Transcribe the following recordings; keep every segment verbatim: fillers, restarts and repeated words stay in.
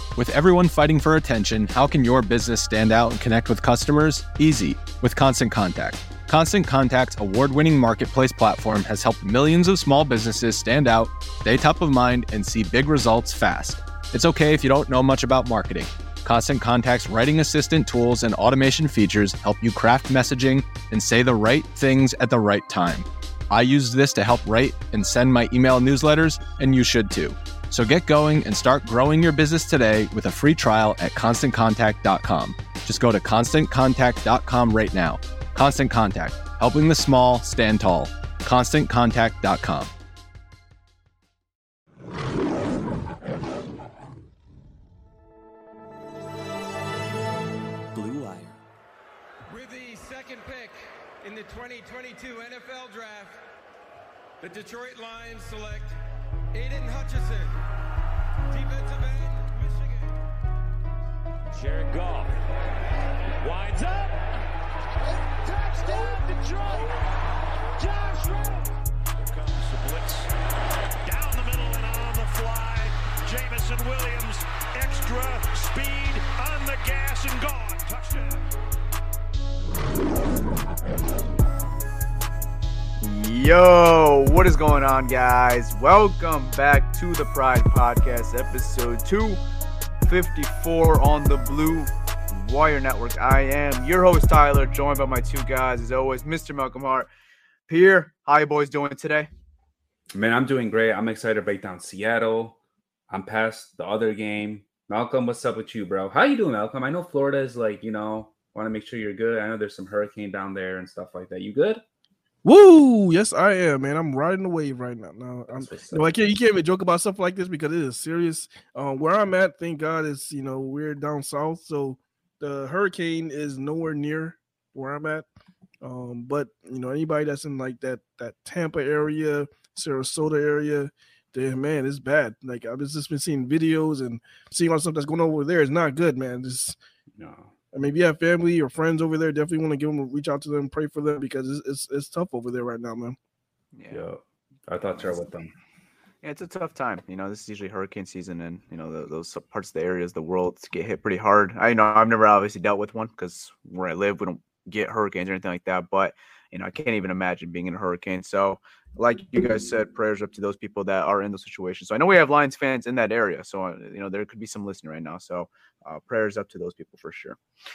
With everyone fighting for attention, how can your business stand out and connect with customers? Easy, with Constant Contact. Constant Contact's award-winning marketplace platform has helped millions of small businesses stand out, stay top of mind, and see big results fast. It's okay if you don't know much about marketing. Constant Contact's writing assistant tools and automation features help you craft messaging and say the right things at the right time. I used this to help write and send my email newsletters, and you should too. So get going and start growing your business today with a free trial at constant contact dot com. Just go to constant contact dot com right now. Constant Contact, helping the small stand tall. constant contact dot com. Blue Wire. With the second pick in the twenty twenty-two N F L Draft, the Detroit Lions select Aiden Hutchinson, defensive end, Michigan. Jared Goff winds up. Touchdown, Detroit. Josh Reynolds. Here comes the blitz. Down the middle and on the fly. Jamison Williams, extra speed on the gas and gone. Touchdown. Yo, what is going on, guys? Welcome back to the Pride Podcast, episode two fifty-four on the Blue Wire Network. I am your host, Tyler, joined by my two guys, as always, Mister Malcolm Hart. Pierre, how you boys doing today? Man, I'm doing great. I'm excited to break down Seattle. I'm past the other game. Malcolm, what's up with you, bro? How you doing, Malcolm? I know Florida is like, you know, want to make sure you're good. I know there's some hurricane down there and stuff like that. You good? Woo! Yes, I am, man. I'm riding the wave right now. Now, I'm, you know, I can't. You can't even joke about stuff like this because it is serious. Um, where I'm at, thank God, is you know we're down south, so the hurricane is nowhere near where I'm at. Um, but you know, anybody that's in like that that Tampa area, Sarasota area, then man, it's bad. Like I've just been seeing videos and seeing all the stuff that's going on over there. It's not good, man. Just no. I mean, if you have family or friends over there, definitely want to give them, reach out to them, pray for them because it's it's, it's tough over there right now, man. Yeah, yeah. I thought you were with them. Yeah, it's a tough time. You know, this is usually hurricane season, and you know the, those parts of the areas, the world get hit pretty hard. I you know I've never obviously dealt with one because where I live, we don't get hurricanes or anything like that. But you know, I can't even imagine being in a hurricane. So, like you guys said, prayers up to those people that are in those situations. So I know we have Lions fans in that area. So you know there could be some listening right now. So uh, prayers up to those people for sure.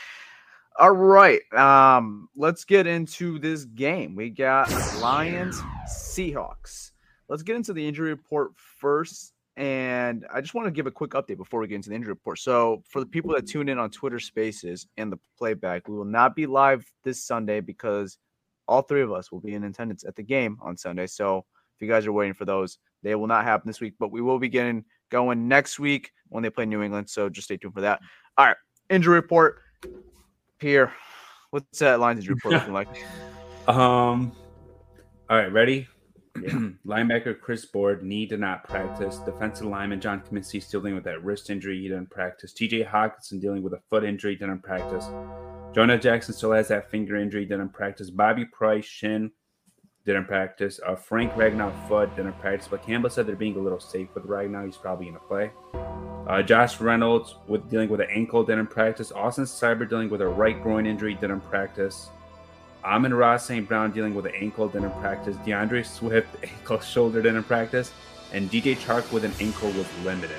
All right, um, let's get into this game. We got Lions Seahawks. Let's get into the injury report first. And I just want to give a quick update before we get into the injury report. So for the people that tune in on Twitter Spaces and the playback, we will not be live this Sunday because all three of us will be in attendance at the game on Sunday. So if you guys are waiting for those, they will not happen this week, but we will be getting going next week when they play New England. So just stay tuned for that. All right, injury report. Pierre, what's that Lions injury report looking like? Um, all right, ready? Yeah. Linebacker Chris Board, knee did not practice. Defensive lineman John Kaminsky still dealing with that wrist injury. He didn't practice. T J Hawkinson dealing with a foot injury, didn't practice. Jonah Jackson still has that finger injury, didn't practice. Bobby Price, shin, didn't practice. Uh, Frank Ragnow, foot, didn't practice. But Campbell said they're being a little safe with Ragnow. He's probably going to play. Uh, Josh Reynolds with dealing with an ankle, didn't practice. Austin Cyber dealing with a right groin injury, didn't practice. Amon-Ra Saint Brown dealing with an ankle, didn't practice. DeAndre Swift, ankle, shoulder, didn't practice. And D J Chark with an ankle was limited.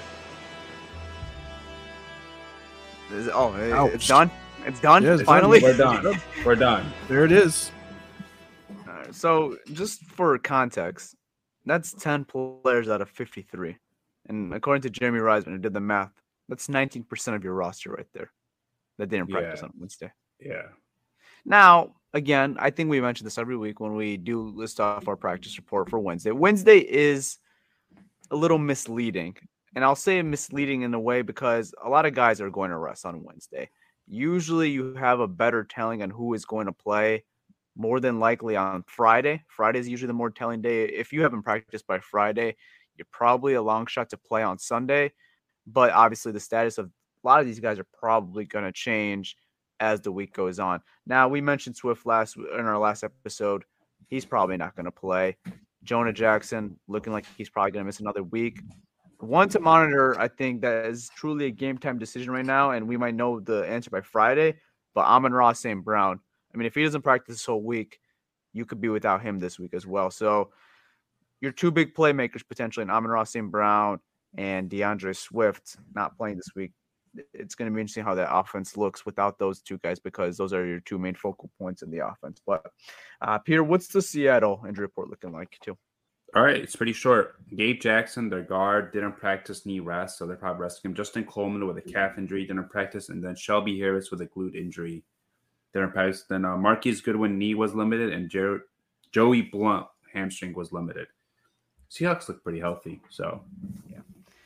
Is it, oh, Ouch. It's done? It's done? Yeah, it's Finally? We're done. We're done. There it is. All right, so just for context, that's ten players out of fifty-three. And according to Jeremy Reisman, who did the math, that's nineteen percent of your roster right there that didn't practice Yeah. on Wednesday. Yeah. Now, again, I think we mention this every week when we do list off our practice report for Wednesday. Wednesday is a little misleading. And I'll say misleading in a way because a lot of guys are going to rest on Wednesday. Usually you have a better telling on who is going to play more than likely on Friday. Friday is usually the more telling day. If you haven't practiced by Friday, you're probably a long shot to play on Sunday. But obviously the status of a lot of these guys are probably going to change as the week goes on. Now, we mentioned Swift last in our last episode. He's probably not going to play. Jonah Jackson looking like he's probably going to miss another week. one to monitor, I think that is truly a game time decision right now, and we might know the answer by Friday. But Amon-Ra Saint Brown, I mean, if he doesn't practice this whole week, you could be without him this week as well. So your two big playmakers potentially in Amon-Ra Saint Brown and DeAndre Swift not playing this week. It's going to be interesting how that offense looks without those two guys because those are your two main focal points in the offense. But uh, Peter, what's the Seattle injury report looking like too? All right, it's pretty short. Gabe Jackson, their guard, didn't practice knee rest, so they're probably resting him. Justin Coleman with a calf injury, didn't practice, and then Shelby Harris with a glute injury, didn't practice. Then uh, Marquise Goodwin knee was limited, and Jer- Joey Blunt hamstring was limited. Seahawks look pretty healthy, so yeah.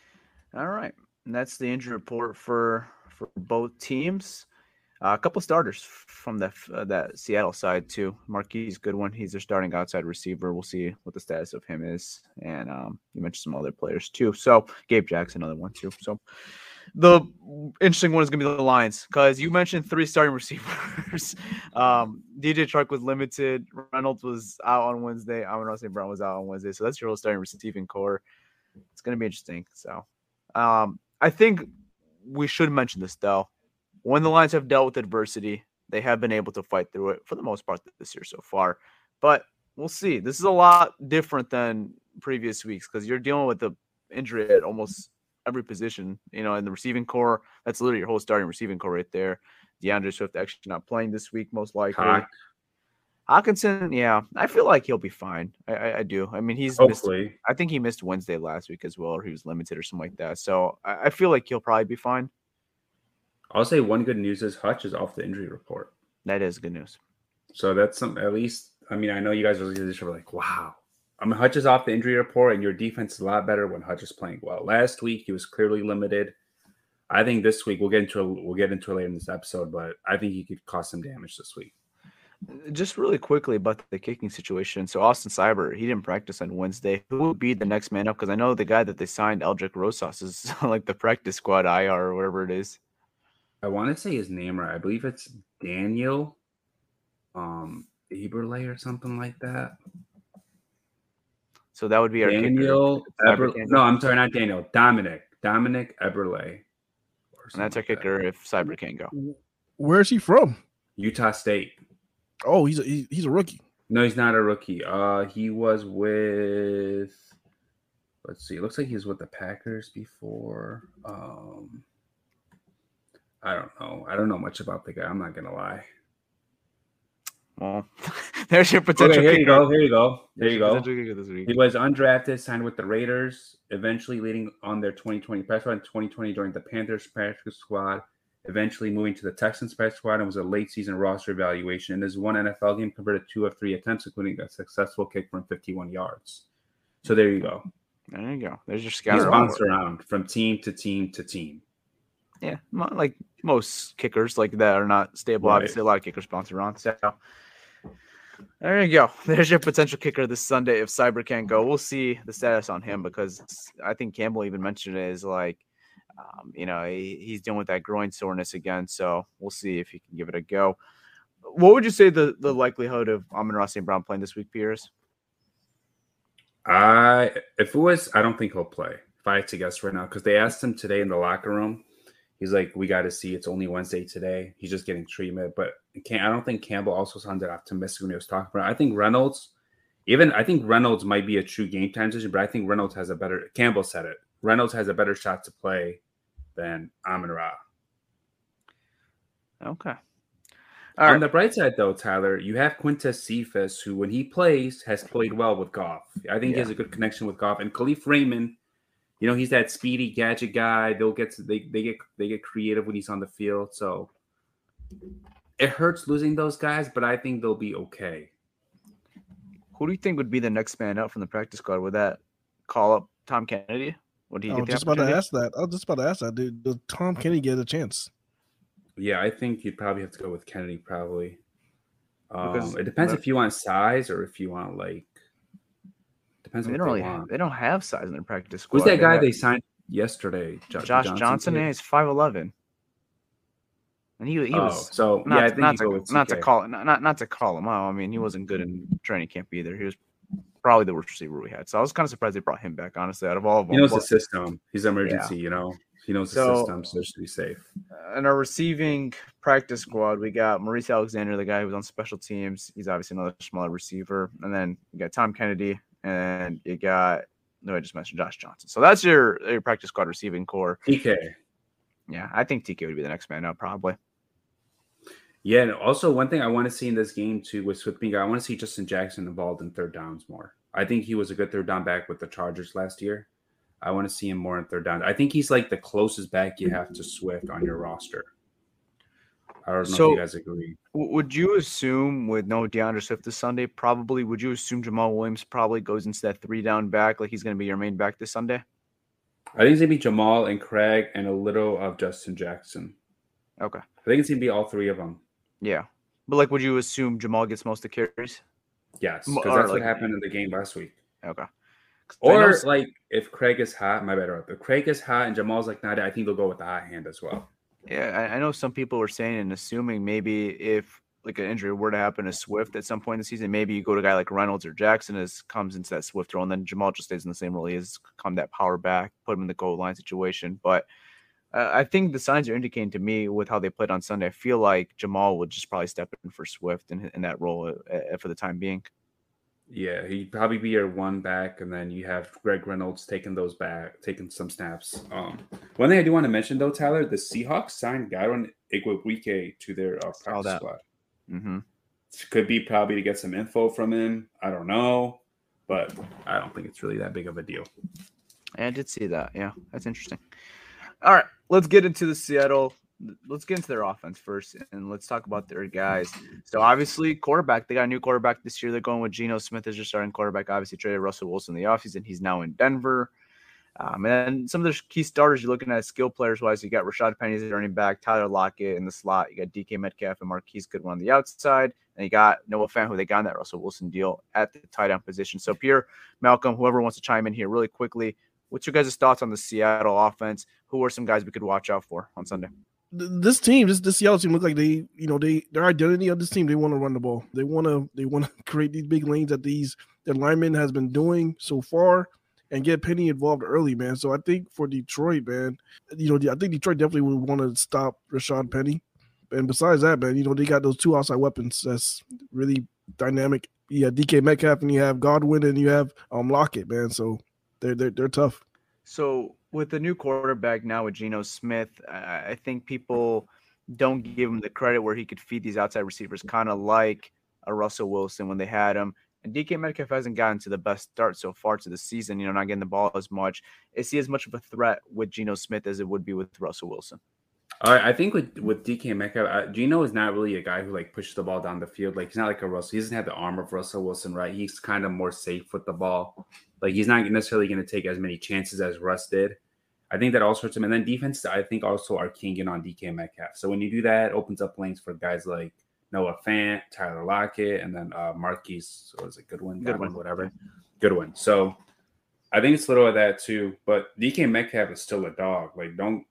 All right, and that's the injury report for for both teams. Uh, a couple starters from the uh, that Seattle side too. Marquise Goodwin, he's their starting outside receiver. We'll see what the status of him is, and um, you mentioned some other players too. So Gabe Jackson, another one too. So the interesting one is going to be the Lions because you mentioned three starting receivers. um, D J Chark was limited. Reynolds was out on Wednesday. Amon-Ra Saint Brown was out on Wednesday. So that's your whole starting receiving core. It's going to be interesting. So um, I think we should mention this though. When the Lions have dealt with adversity, they have been able to fight through it for the most part this year so far. But we'll see. This is a lot different than previous weeks because you're dealing with the injury at almost every position. You know, in the receiving core, that's literally your whole starting receiving core right there. DeAndre Swift actually not playing this week, most likely. Hawk. Hawkinson, yeah, I feel like he'll be fine. I, I, I do. I mean, he's hopefully. Missed, I think he missed Wednesday last week as well, or he was limited or something like that. So I, I feel like he'll probably be fine. I'll say one good news is Hutch is off the injury report. That is good news. So that's some at least. I mean, I know you guys are like, wow. I mean, Hutch is off the injury report, and your defense is a lot better when Hutch is playing well. Last week he was clearly limited. I think this week we'll get into we'll get into it later in this episode, but I think he could cause some damage this week. Just really quickly about the kicking situation. So Austin Seibert, he didn't practice on Wednesday. Who would be the next man up? Because I know the guy that they signed, Eldrick Rosas, is like the practice squad I R or whatever it is. I want to say his name right. I believe it's Daniel um, Eberle or something like that. So that would be our Daniel Eber- No, I'm sorry, not Daniel. Dominic. Dominic Eberle. And that's our kicker that. If Seibert can't go. Where is he from? Utah State. Oh, he's a he's a rookie. No, he's not a rookie. Uh, he was with. Let's see. It looks like he was with the Packers before. Um. I don't know. I don't know much about the guy. I'm not gonna lie. Well, there's your potential. Okay, here kicker. you go. Here you go. There you go. This week. He was undrafted, signed with the Raiders, eventually leading on their twenty twenty practice squad. In twenty twenty, joined the Panthers practice squad, eventually moving to the Texans practice squad, and was a late season roster evaluation. In his one N F L game, converted two of three attempts, including a successful kick from fifty-one yards. So there you go. There you go. There's your scout. He's bounced around from team to team to team. Yeah, like most kickers like that are not stable. Right. Obviously, a lot of kickers bounce around. So there you go. There's your potential kicker this Sunday if Seibert can't go. We'll see the status on him because I think Campbell even mentioned it is like, um, you know, he, he's dealing with that groin soreness again. So we'll see if he can give it a go. What would you say the, the likelihood of Amon-Ra Saint Brown playing this week, Piers? I if it was, I don't think he'll play. If I had to guess right now, because they asked him today in the locker room. He's like, we got to see. It's only Wednesday today. He's just getting treatment. But I don't think Campbell also sounded optimistic when he was talking about it. I think Reynolds, even I think Reynolds might be a true game time decision, but I think Reynolds has a better, Campbell said it, Reynolds has a better shot to play than Amon-Ra. Okay. All On right. the bright side, though, Tyler, you have Quintez Cephas, who, when he plays, has played well with Goff. I think yeah. he has a good connection with Goff. And Khalif Raymond, you know, he's that speedy gadget guy. They'll get to, they they get they get creative when he's on the field. So it hurts losing those guys, but I think they'll be okay. Who do you think would be the next man up from the practice squad? Would that call up Tom Kennedy? Would he? I was just about to ask that. I was just about to ask that. Dude, does Tom Kennedy get a chance? Yeah, I think you'd probably have to go with Kennedy. Probably. Um, it depends if you want size or if you want like. Depends I mean, what they, they, don't really want. Have, they don't have size in their practice squad. Who's that guy they, they signed yesterday? Josh, Josh Johnson. Johnson yeah, he's five eleven. And he, he oh, was so not, yeah. I think not, you to, go with not to call not, not not to call him out. I mean, he wasn't good in training camp either. He was probably the worst receiver we had. So I was kind of surprised they brought him back, honestly, out of all of them. He knows but, the system. He's an emergency, yeah. you know. He knows the so, system, so it should be safe. In our receiving practice squad, we got Maurice Alexander, the guy who was on special teams. He's obviously another smaller receiver. And then you got Tom Kennedy, and you got, no, I just mentioned Josh Johnson. So that's your, your practice squad receiving core. T K. Yeah, I think T K would be the next man up, probably. Yeah, and also one thing I want to see in this game, too, with Swift being, I want to see Justin Jackson involved in third downs more. I think he was a good third down back with the Chargers last year. I want to see him more in third down. I think he's like the closest back you have to Swift on your roster. I don't know so, if you guys agree. Would you assume with no DeAndre Swift this Sunday, probably, would you assume Jamal Williams probably goes into that three down back, like he's going to be your main back this Sunday? I think it's going to be Jamal and Craig and a little of Justin Jackson. Okay. I think it's going to be all three of them. Yeah. But, like, would you assume Jamal gets most of the carries? Yes, because that's like, what happened in the game last week. Okay. Or, like, if Craig is hot, my bad, if Craig is hot and Jamal's like, nah, I think they'll go with the hot hand as well. Yeah, I, I know some people were saying and assuming maybe if, like, an injury were to happen to Swift at some point in the season, maybe you go to a guy like Reynolds or Jackson as comes into that Swift role, and then Jamal just stays in the same role he is, come that power back, put him in the goal line situation. But uh, I think the signs are indicating to me with how they played on Sunday, I feel like Jamal would just probably step in for Swift in, in that role uh, for the time being. Yeah, he'd probably be your one back, and then you have Greg Reynolds taking those back, taking some snaps. Um, one thing I do want to mention, though, Tyler, the Seahawks signed Gyron Igwebuike to their uh, practice squad. Mm-hmm. Could be probably to get some info from him. I don't know, but I don't think it's really that big of a deal. I did see that. Yeah, that's interesting. All right, let's get into the Seattle. Let's get into their offense first, and let's talk about their guys. So, obviously, quarterback. They got a new quarterback this year. They're going with Geno Smith as your starting quarterback. Obviously, traded Russell Wilson in the offseason. He's now in Denver. Um, and some of the key starters you're looking at skill players-wise, you got Rashad Penny as the running back, Tyler Lockett in the slot. You got D K Metcalf and Marquise Goodwin on the outside. And you got Noah Fant, who they got in that Russell Wilson deal at the tight end position. So, Pierre, Malcolm, whoever wants to chime in here really quickly, what's your guys' thoughts on the Seattle offense? Who are some guys we could watch out for on Sunday? This team, this this Seattle team, look like they, you know, they their identity of this team. They want to run the ball. They want to they want to create these big lanes that these that linemen has been doing so far, and get Penny involved early, man. So I think for Detroit, man, you know, I think Detroit definitely would want to stop Rashad Penny. And besides that, man, you know, they got those two outside weapons that's really dynamic. You have D K Metcalf and you have Godwin and you have um Lockett, man. So they're they're they're tough. So with the new quarterback now with Geno Smith, I think people don't give him the credit where he could feed these outside receivers, kind of like a Russell Wilson when they had him. And D K Metcalf hasn't gotten to the best start so far to the season, you know, not getting the ball as much. Is he as much of a threat with Geno Smith as it would be with Russell Wilson? All right, I think with, with D K Metcalf, uh, Geno is not really a guy who, like, pushes the ball down the field. Like, he's not like a Russell. He doesn't have the arm of Russell Wilson, right? He's kind of more safe with the ball. Like, he's not necessarily going to take as many chances as Russ did. I think that also hurts him. And then defense, I think, also are keying in on D K Metcalf. So when you do that, it opens up lanes for guys like Noah Fant, Tyler Lockett, and then uh, Marquise, or is it Goodwin? Goodwin, whatever. Goodwin. So I think it's a little of that too. But D K Metcalf is still a dog. Like, don't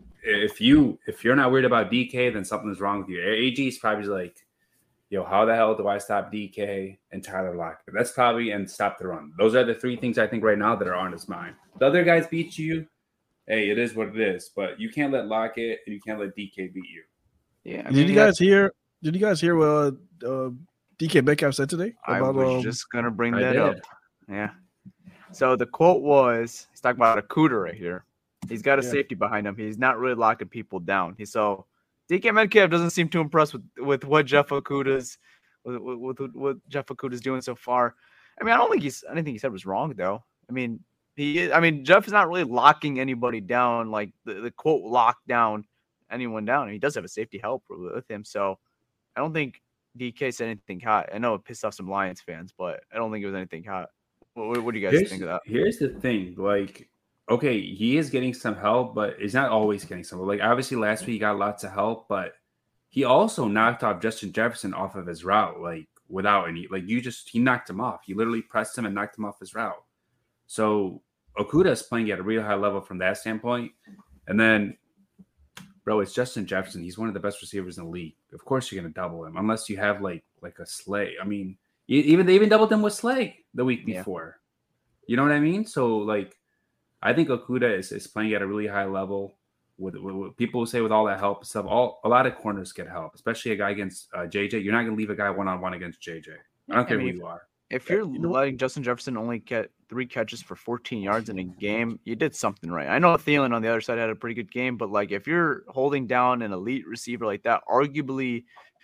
if you if you're not worried about D K, then something's wrong with you. A G is probably like, yo, how the hell do I stop D K and Tyler Lockett? That's probably and stop the run. Those are the three things I think right now that are on his mind. The other guys beat you. Hey, it is what it is, but you can't let Lockett and you can't let D K beat you. Yeah. I Did mean, you guys hear? Did you guys hear what uh, uh, D K Metcalf said today? About, I was um, just gonna bring I that did. up. Yeah. So the quote was, he's talking about Okudah right here. He's got a Yeah. safety behind him. He's not really locking people down. He so D K Metcalf doesn't seem too impressed with, with what Jeff Okudah's with, with, with what Jeff Okudah's doing so far. I mean, I don't think he's anything he said was wrong though. I mean, he I mean Jeff is not really locking anybody down, like the, the quote lock down anyone down. And he does have a safety help with him. So I don't think D K said anything hot. I know it pissed off some Lions fans, but I don't think it was anything hot. What, what do you guys Here's, think of that? Here's the thing. Like, okay, he is getting some help, but he's not always getting some. Like, obviously last week he got lots of help, but he also knocked off Justin Jefferson off of his route, like, without any, like, you just, he knocked him off. He literally pressed him and knocked him off his route. So Okudah is playing at a real high level from that standpoint. And then, bro, it's Justin Jefferson. He's one of the best receivers in the league. Of course you're going to double him, unless you have, like, like a Slay. I mean, Even they even doubled him with Slag the week Yeah. before. You know what I mean? So like, I think Okudah is, is playing at a really high level. With, with, with people who say with all that help stuff, all a lot of corners get help, especially a guy against uh, J J. You're not gonna leave a guy one on one against J J. I don't I care mean, who you are. If you're You know- letting Justin Jefferson only get three catches for fourteen yards in a game, you did something right. I know Thielen on the other side had a pretty good game, but like if you're holding down an elite receiver like that, arguably,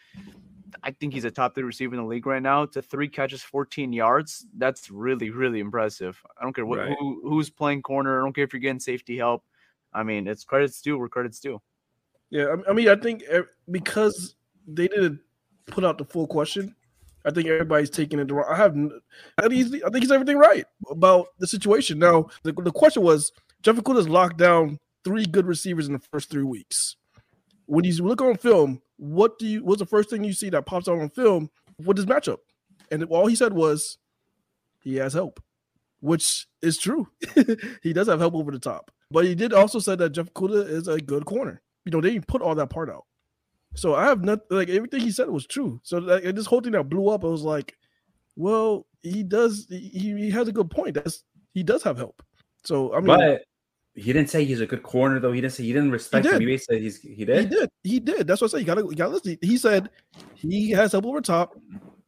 I think he's a top three receiver in the league right now. To three catches, fourteen yards, that's really, really impressive. I don't care what Right. who, who's playing corner. I don't care if you're getting safety help. I mean, it's credits due where credits due. Yeah, I- I mean, I think ev- because they didn't put out the full question, I think everybody's taking it the wrong. I have, n- I think he's, I think he's everything right about the situation. Now, the, the question was, Jeff Okudah's locked down three good receivers in the first three weeks. When you look on film, what do you? What's the first thing you see that pops out on film with this matchup? And all he said was, he has help, which is true. He does have help over the top, but he did also say that Jeff Okudah is a good corner. You know, they didn't put all that part out. So I have not like everything he said was true. So like, this whole thing that blew up, I was like, well, he does. He, he has a good point. That's he does have help. So I mean, But he didn't say he's a good corner, though. He didn't say he didn't respect He him. did. He basically said he's he did. he did. He did. That's what I say. You gotta, you gotta listen. He said he has help over top.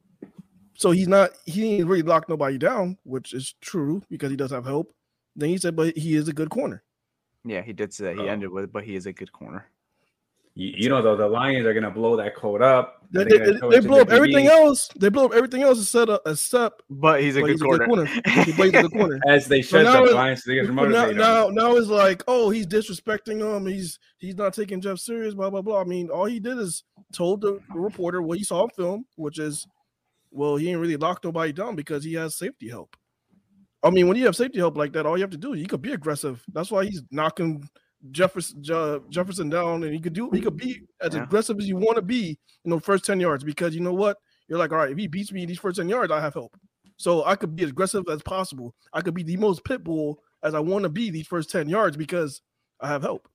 So he's not. He ain't really locked nobody down, which is true because he does have help. Then he said, but he is a good corner. Yeah, he did say that. He Oh. ended with, but he is a good corner. You, you know, though, the Lions are gonna blow that code up. They, They're they, gonna show they it to blow up their everything D Bs, else. They blow up everything else except except But he's a, but good, he's a corner. good corner. But he's a good corner. as they So should. now The it- Lions they get But motivated. now, now, now it's like, oh, he's disrespecting him. He's he's not taking Jeff serious. Blah blah blah. I mean, all he did is told the reporter what he saw on film, which is, well, he ain't really locked nobody down because he has safety help. I mean, when you have safety help like that, all you have to do, you could be aggressive. That's why he's knocking Jefferson Je- Jefferson down, and he could do he could be as Yeah. aggressive as you want to be in the first ten yards because you know what, you're like, all right, if he beats me in these first ten yards, I have help. So I could be as aggressive as possible. I could be the most pit bull as I want to be these first ten yards because I have help.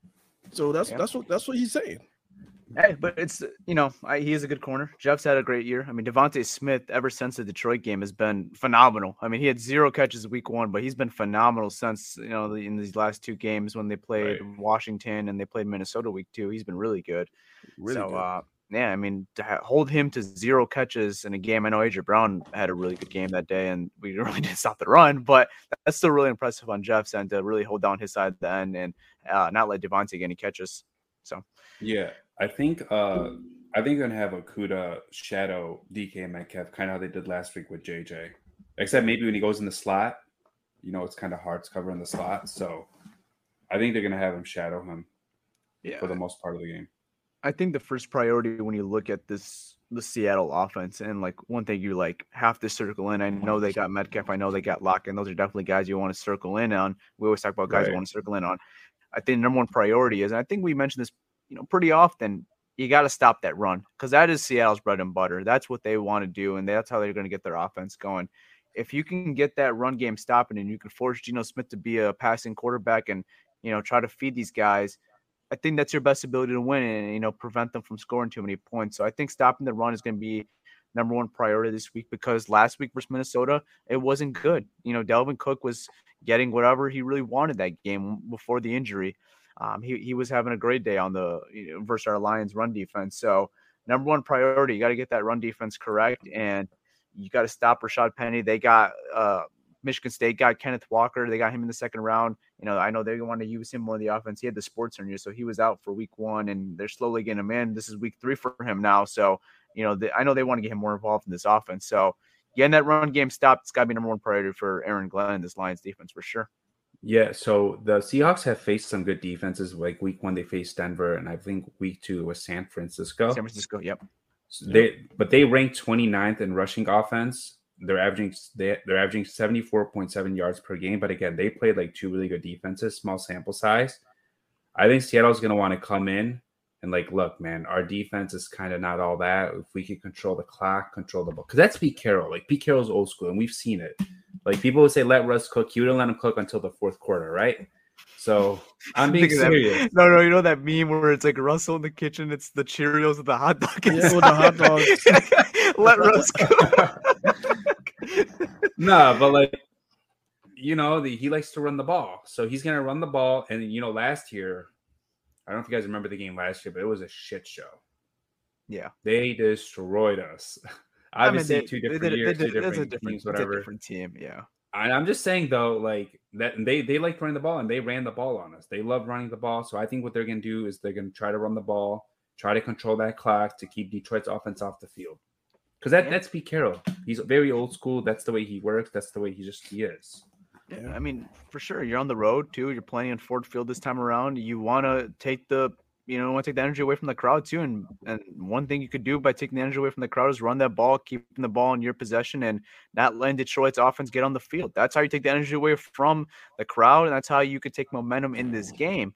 So that's Yeah. that's what that's what he's saying. Hey, but it's you know I, he is a good corner. Jeff's had a great year. I mean, Devontae Smith ever since the Detroit game has been phenomenal. I mean, he had zero catches week one, but he's been phenomenal since you know the, in these last two games when they played Right. Washington and they played Minnesota week two. He's been really good. Really so good. uh, yeah, I mean, to ha- hold him to zero catches in a game. I know A J Brown had a really good game that day, and we really didn't stop the run, but that's still really impressive on Jeff's end to really hold down his side at the end and uh, not let Devontae get any catches. So. Yeah, I think uh I think they're gonna have Okudah shadow D K Metcalf, kind of how they did last week with J J. Except maybe when he goes in the slot, you know, it's kind of hard to cover in the slot. So I think they're gonna have him shadow him Yeah. for the most part of the game. I think the first priority when you look at this the Seattle offense and like one thing you like have to circle in. I know they got Metcalf, I know they got Lockett, and those are definitely guys you want to circle in on. We always talk about guys you Right. want to circle in on. I think the number one priority is, and I think we mentioned this, you know, pretty often. You got to stop that run because that is Seattle's bread and butter. That's what they want to do, and that's how they're going to get their offense going. If you can get that run game stopping, and you can force Geno Smith to be a passing quarterback, and you know try to feed these guys, I think that's your best ability to win and, you know, prevent them from scoring too many points. So I think stopping the run is going to be number one priority this week because last week versus Minnesota, it wasn't good. You know, Dalvin Cook was getting whatever he really wanted that game before the injury. Um, he, he was having a great day on the you know, versus our Lions run defense. So number one priority, you got to get that run defense correct. And you got to stop Rashad Penny. They got uh, Michigan State got Kenneth Walker. They got him in the second round. You know, I know they want to use him more in the offense. He had the sports hernia, so he was out for week one, and they're slowly getting him in. This is week three for him now. So, you know, the, I know they want to get him more involved in this offense. So getting that run game stopped, it's got to be number one priority for Aaron Glenn and this Lions defense for sure. Yeah, so the Seahawks have faced some good defenses. Like week one, they faced Denver, and I think week two was San Francisco. San Francisco, yep. So they, but they ranked twenty-ninth in rushing offense. They're averaging they, they're averaging seventy-four point seven yards per game. But again, they played like two really good defenses, small sample size. I think Seattle's going to want to come in and like, look, man, our defense is kind of not all that. If we can control the clock, control the ball, because that's Pete Carroll. Like Pete Carroll's old school, and we've seen it. Like people would say, let Russ cook. You don't let him cook until the fourth quarter, right? So I'm being serious. That, no, no, you know that meme where it's like Russell in the kitchen, it's the Cheerios with the hot dog inside. Yeah, with the hot dogs. Let Russ go. No, but like, you know, the, he likes to run the ball. So he's going to run the ball. And, you know, last year, I don't know if you guys remember the game last year, but it was a shit show. Yeah. They destroyed us. Obviously, I mean, they, two different they, they, years, they, two different, different teams, whatever. It's a different team, yeah. And I'm just saying, though, like, that they, they like running the ball, and they ran the ball on us. They love running the ball. So I think what they're going to do is they're going to try to run the ball, try to control that clock to keep Detroit's offense off the field. Because that, yeah. that's Pete Carroll. He's very old school. That's the way he works. That's the way he just he is. Yeah, I mean, for sure. You're on the road, too. You're playing in Ford Field this time around. You want to take the – you know, want to take the energy away from the crowd too. And and one thing you could do by taking the energy away from the crowd is run that ball, keeping the ball in your possession and not letting Detroit's offense get on the field. That's how you take the energy away from the crowd. And that's how you could take momentum in this game.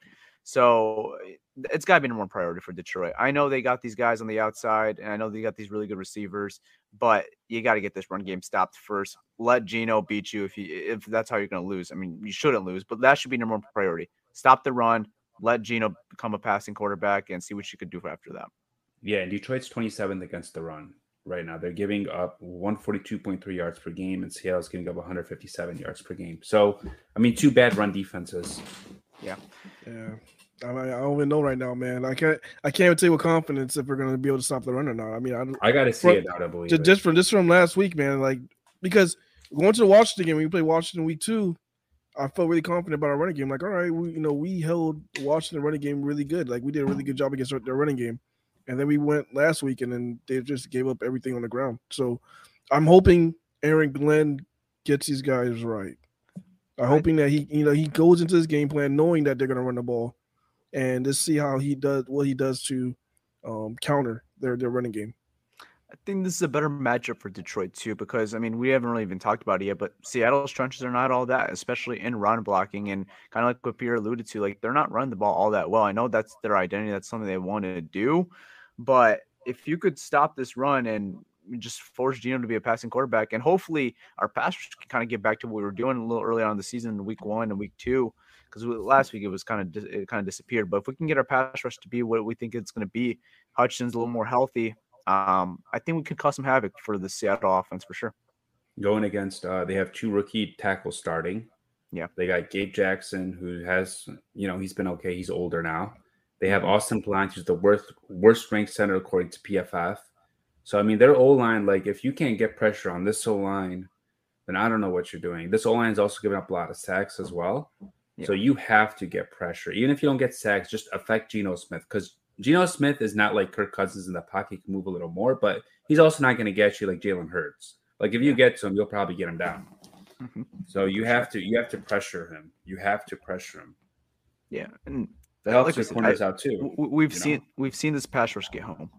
So it's got to be number one priority for Detroit. I know they got these guys on the outside and I know they got these really good receivers, but you got to get this run game stopped first. Let Geno beat you if you, if that's how you're going to lose. I mean, you shouldn't lose, but that should be number one priority. Stop the run. Let Geno become a passing quarterback and see what she could do after that. Yeah, and Detroit's twenty-seventh against the run right now. They're giving up one forty-two point three yards per game, and Seattle's giving up one fifty-seven yards per game. So, I mean, two bad run defenses. Yeah. Yeah. I, mean, I don't even know right now, man. I can't I can't even tell you with confidence if we're going to be able to stop the run or not. I mean, I, I got to see from, it out, I believe. Just, just, from, just from last week, man, like, because going to the Washington game, when we played Washington week two, I felt really confident about our running game. Like, all right, we you know we held Washington running game really good. Like we did a really good job against their running game, and then we went last week, and then they just gave up everything on the ground. So I'm hoping Aaron Glenn gets these guys right. I'm hoping that he you know he goes into his game plan knowing that they're going to run the ball, and just see how he does what he does to um, counter their their running game. I think this is a better matchup for Detroit too, because I mean we haven't really even talked about it yet, but Seattle's trenches are not all that, especially in run blocking, and kind of like what Pierre alluded to, like they're not running the ball all that well. I know that's their identity, that's something they want to do, but if you could stop this run and just force Geno to be a passing quarterback, and hopefully our pass rush can kind of get back to what we were doing a little early on in the season, in week one and week two, because last week it was kind of it kind of disappeared. But if we can get our pass rush to be what we think it's going to be, Hutchinson's a little more healthy. Um, I think we could cause some havoc for the Seattle offense for sure. Going against, uh, they have two rookie tackles starting. Yeah. They got Gabe Jackson, who has, you know, he's been okay. He's older now. They have Austin Blount, who's the worst, worst ranked center according to P F F. So, I mean, their O-line, like, if you can't get pressure on this O-line, then I don't know what you're doing. This O-line is also giving up a lot of sacks as well. Yeah. So you have to get pressure. Even if you don't get sacks, just affect Geno Smith, because Geno Smith is not like Kirk Cousins in the pocket. He can move a little more, but he's also not going to get you like Jalen Hurts. Like if you get to him, you'll probably get him down. Mm-hmm. So you have to you have to pressure him. You have to pressure him. Yeah, and that helps like your corners I, out too. We've seen know? we've seen this pass rush get home.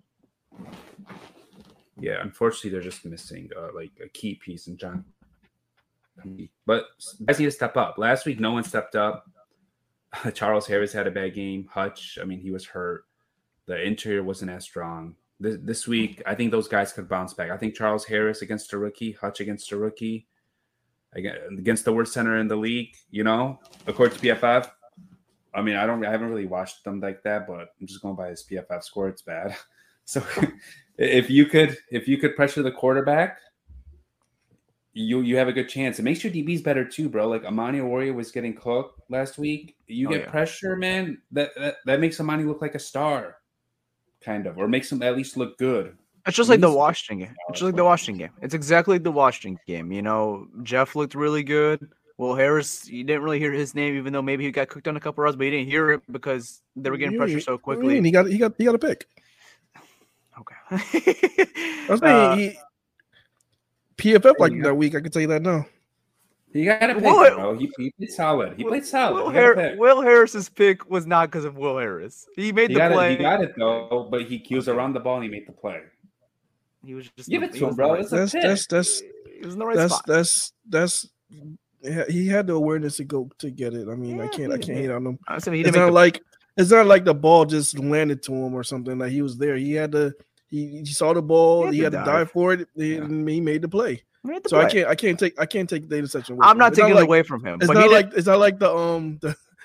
Yeah, unfortunately, they're just missing uh, like a key piece in John. But guys need to step up. Last week, no one stepped up. Charles Harris had a bad game. Hutch, I mean, he was hurt. The interior wasn't as strong. This, this week, I think those guys could bounce back. I think Charles Harris against a rookie, Hutch against a rookie, against the worst center in the league, you know, according to P F F. I mean, I don't, I haven't really watched them like that, but I'm just going by his P F F score. It's bad. So if you could, if you could pressure the quarterback, you you have a good chance. It makes your D Bs better too, bro. Like Amani Warrior was getting cooked last week. You oh, get yeah. pressure, man. That, that that makes Amani look like a star, kind of, or makes him at least look good. It's just like the Washington game. It's just like the Washington game. It's exactly the Washington game. You know, Jeff looked really good. Will Harris, you didn't really hear his name, even though maybe he got cooked on a couple rounds, but you didn't hear it because they were getting pressure so quickly. He got he got he got a pick. Okay. I was saying uh, he P F F like that week. I can tell you that now. He got a pick, Will, bro. He, he played solid. He played solid. Will, Har- Will Harris's pick was not because of Will Harris. He made he the play. It, he got it though, but he, he was around the ball and he made the play. He was just give it to him, bro. It's that's, a that's that's he was in the right that's, spot. That's that's that's he had the awareness to go to get it. I mean, yeah, I can't I can't hate on him. I said he it's not the... like it's not like the ball just landed to him or something. Like he was there. He had to. He, he saw the ball. He had, he had to dive. dive for it. He, yeah. he made the play. Made the so play. I can't I can't take I can't take the interception away. I'm not it's taking not it like, away from him. It's but not he like did... it's not like the um the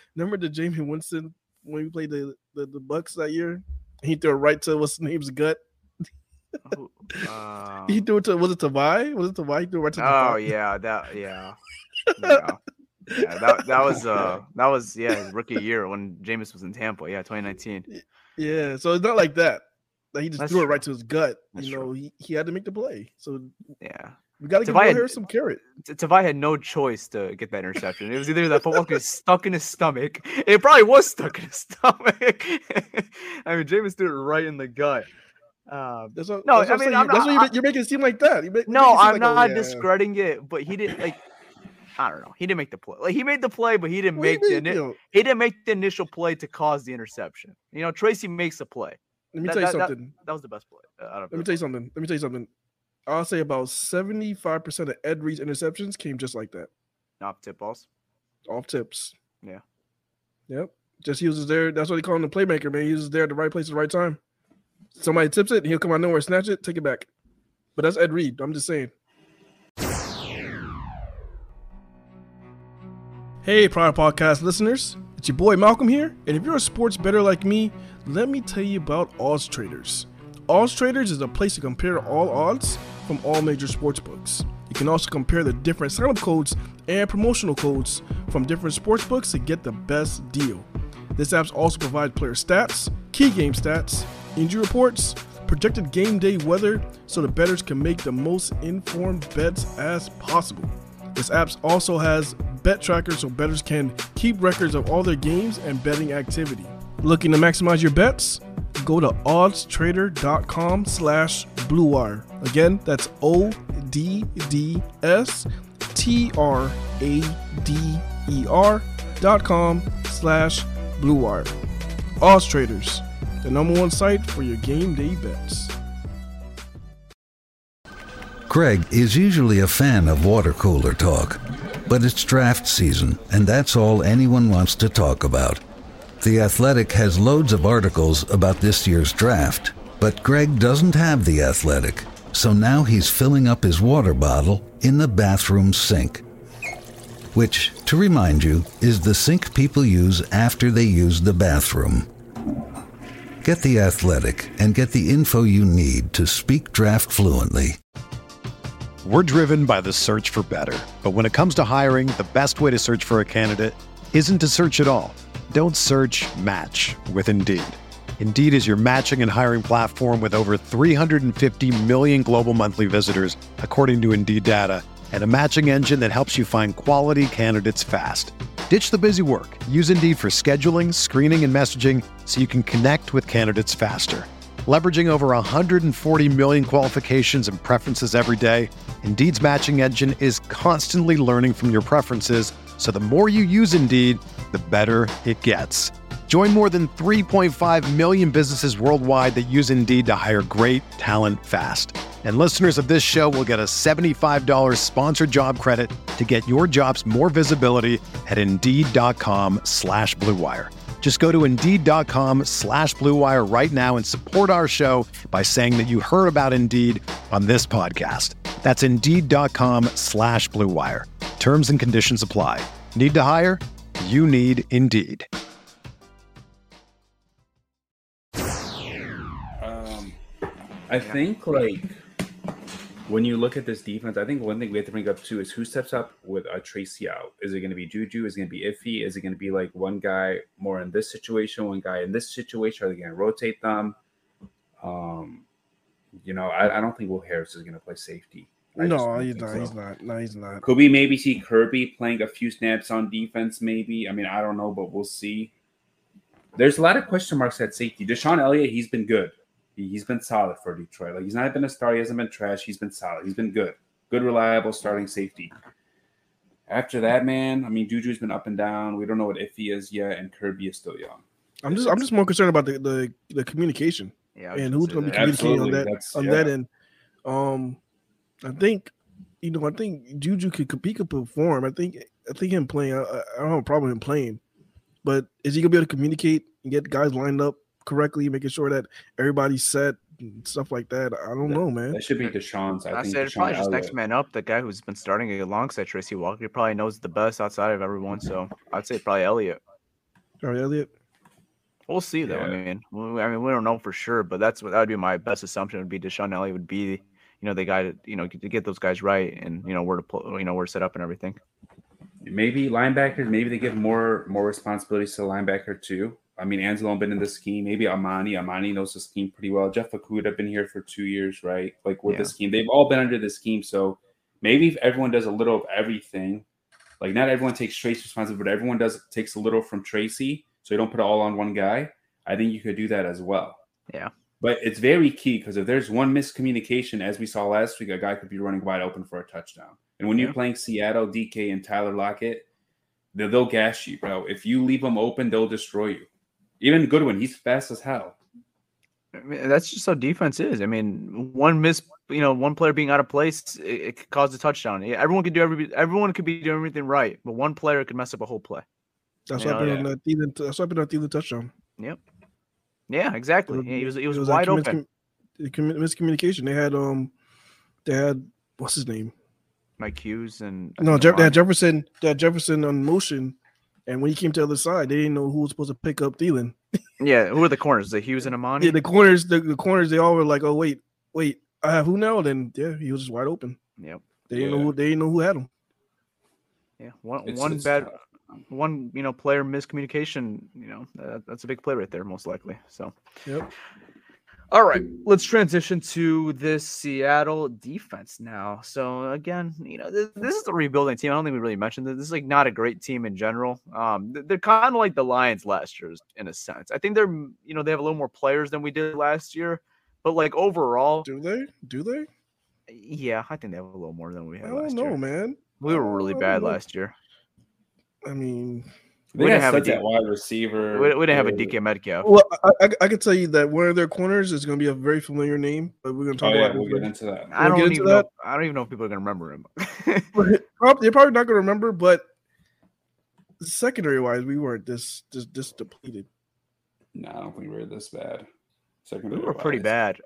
remember the Jameis Winston when we played the, the, the Bucks that year? He threw it right to what's his name's gut. Oh, um, he threw it to was it Tavai? Was it Tavai? He threw it right to the Oh yeah, that yeah. yeah. Yeah, that that was uh that was yeah his rookie year when Jameis was in Tampa. Yeah, twenty nineteen. Yeah, so it's not like that. Like he just That's threw it true. right to his gut. That's you know, true. he, he had to make the play. So Yeah, we got to give Tavai Will had- Harris some carrot. T- Tavai had no choice to get that interception. It was either that football was stuck in his stomach. It probably was stuck in his stomach. I mean, Jameis threw it right in the gut. Um, That's what, No, that's what I I'm mean, saying. I'm That's not- what you, I- make- you're making it seem like that. You make, you're no, making it seem I'm like, not oh, yeah. discrediting it, but he didn't like. I don't know. He didn't make the play. Like he made the play, but he didn't What do you make the mean, ini- yo? he didn't make the initial play to cause the interception. You know, Tracy makes a play. Let me That- tell you that- that- something. That was the best play. Uh, out of Let me the- tell you something. Let me tell you something. I'll say about seventy-five percent of Ed Reed's interceptions came just like that, Off tip balls. off tips. Yeah. Yep. Just he was there. That's what they call him the playmaker, man. He was there at the right place at the right time. Somebody tips it, he'll come out of nowhere, snatch it, take it back. But that's Ed Reed. I'm just saying. Hey, Prior Podcast listeners. It's your boy Malcolm here. And if you're a sports bettor like me, let me tell you about Odds Traders. Odds Traders is a place to compare all odds from all major sports books. You can also compare the different sign-up codes and promotional codes from different sports books to get the best deal. This app also provides player stats, key game stats, injury reports, projected game day weather, so the bettors can make the most informed bets as possible. This app also has bet trackers so bettors can keep records of all their games and betting activity. Looking to maximize your bets? Go to oddstrader.com slash Blue Wire. Again, that's O D D S T R A D E R dot com slash Blue Wire. Odds Traders, the number one site for your game day bets. Greg is usually a fan of water cooler talk, but it's draft season, and that's all anyone wants to talk about. The Athletic has loads of articles about this year's draft, but Greg doesn't have The Athletic, so now he's filling up his water bottle in the bathroom sink. Which, to remind you, is the sink people use after they use the bathroom. Get The Athletic and get the info you need to speak draft fluently. We're driven by the search for better. But when it comes to hiring, the best way to search for a candidate isn't to search at all. Don't search, match with Indeed. Indeed is your matching and hiring platform with over three hundred fifty million global monthly visitors, according to Indeed data, and a matching engine that helps you find quality candidates fast. Ditch the busy work. Use Indeed for scheduling, screening, and messaging so you can connect with candidates faster. Leveraging over one hundred forty million qualifications and preferences every day, Indeed's matching engine is constantly learning from your preferences, so the more you use Indeed, the better it gets. Join more than three point five million businesses worldwide that use Indeed to hire great talent fast. And listeners of this show will get a seventy-five dollars sponsored job credit to get your jobs more visibility at Indeed.com slash Blue Wire. Just go to Indeed.com slash Blue Wire right now and support our show by saying that you heard about Indeed on this podcast. That's Indeed.com slash Blue Wire. Terms and conditions apply. Need to hire? You need Indeed. Um, I think like when you look at this defense, I think one thing we have to bring up too is who steps up with a Tracy out. Is it going to be Juju? Is it going to be Iffy? Is it going to be like one guy more in this situation, one guy in this situation? Are they going to rotate them? Um, you know, I, I don't think Will Harris is going to play safety. I just No, don't he's think not. so. He's not. No, he's not. Could we maybe see Kirby playing a few snaps on defense? Maybe. I mean, I don't know, but we'll see. There's a lot of question marks at safety. Deshaun Elliott, he's been good. He, he's been solid for Detroit. Like he's not been a star. He hasn't been trash. He's been solid. He's been good. Good, reliable starting safety. After that, man, I mean, Juju's been up and down. We don't know what Iffy is yet, and Kirby is still young. I'm just. I'm just more concerned about the the, the communication Yeah, I was and gonna who's say going to be that. communicating on Absolutely. that That's- on yeah. that end. Um, I think you know. I think Juju could he could perform. I think. I think him playing. I, I don't have a problem with him playing, but is he gonna be able to communicate and get guys lined up correctly, making sure that everybody's set and stuff like that? I don't know, man. That should be Deshaun's. I, I think said it's Deshaun probably just Elliott. next man up, the guy who's been starting alongside Tracy Walker. He probably knows the best outside of everyone, so I'd say probably Elliott. Harry Elliott. We'll see though. Yeah. I mean, we, I mean, we don't know for sure, but that's what that would be my best assumption. Would be Deshaun Elliott would be, you know, the guy to, you know, to get those guys right and you know where to pull, you know, where to set up and everything. Maybe linebackers. Maybe they give more more responsibilities to the linebacker too. I mean, Angelo been in the scheme. Maybe Amani. Amani knows the scheme pretty well. Jeff Okuda been here for two years, right? Like with Yeah. the scheme, they've all been under the scheme. So maybe if everyone does a little of everything, like not everyone takes Tracy's responsibility, but everyone does takes a little from Tracy. So you don't put it all on one guy. I think you could do that as well. Yeah. But it's very key because if there's one miscommunication, as we saw last week, a guy could be running wide open for a touchdown. And when Yeah. you're playing Seattle, D K, and Tyler Lockett, they'll, they'll gas you, bro. If you leave them open, they'll destroy you. Even Goodwin, he's fast as hell. I mean, that's just how defense is. I mean, one miss, you know, one player being out of place, it, it could cause a touchdown. Yeah, everyone could do every, everyone could be doing everything right, but one player could mess up a whole play. That's You what know, happened on that Thielen. That's what happened on Thielen touchdown. Yep. Yeah, exactly. It Yeah, he was he was, it wide like open. miscom- commi- miscommunication. They had um, they had what's his name? Mike Hughes and I No, think Jeff, they Amani. had Jefferson. They had Jefferson on motion, and when he came to the other side, they didn't know who was supposed to pick up Thielen. Yeah, who are the corners? The Hughes and Amani. Yeah, the corners, the, the corners, they all were like, "Oh wait, wait, I have who now?" Then yeah, he was just wide open. Yep. They didn't Yeah. know who they didn't know who had him. Yeah. One It's- one it's bad tough. one you know player miscommunication. You know that, that's a big play right there, most likely. So. Yep. All right, let's transition to this Seattle defense now. So again, you know, this, this is a rebuilding team. I don't think we really mentioned this. This is like not a great team in general. Um, th- they're kind of like the Lions last year in a sense. I think they're, you know, they have a little more players than we did last year, but like overall, Do they? Do they? yeah, I think they have a little more than we I had don't last know, year. man. We were really I don't bad know. last year. I mean, They We didn't didn't have a have that deep- wide receiver. We, we didn't have a They- D K Metcalf. well, I, I, I can tell you that one of their corners is going to be a very familiar name, but we're going to Oh talk yeah, about we'll it. get into that. I we'll don't get into even that. know. I don't even know if people are gonna remember him. Prob- They're probably not going to remember, but secondary wise, we weren't this this, this depleted. No, I don't think we were this bad. we Secondary were pretty wise. bad.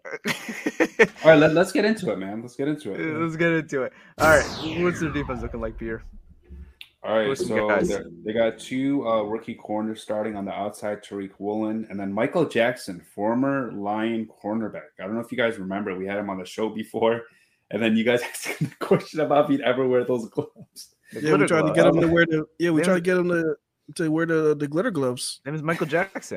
All right, let, let's get into it, man. Let's get into it. man. Let's get into it. All right, what's their defense looking like, Pierre? All right, Who's some so guys? they're- they got two uh, rookie corners starting on the outside, Tariq Woolen, and then Michael Jackson, former Lion cornerback. I don't know if you guys remember, we had him on the show before, and then you guys asked him the question about if he'd ever wear those gloves. The Yeah, we glitter tried to glove. get him to wear the yeah, we They tried was- to get him to to wear the, the glitter gloves. Name is Michael Jackson.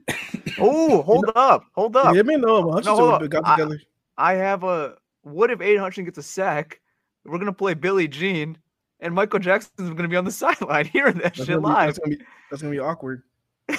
Oh, hold up, hold up. Yeah, me and Noah Hutchinson hold we up. got I- together. I have a. What if Aiden Hutchinson gets a sack? We're gonna play Billie Jean, and Michael Jackson's gonna be on the sideline hearing that That's shit gonna, be, live. that's, gonna be, that's gonna be awkward. No,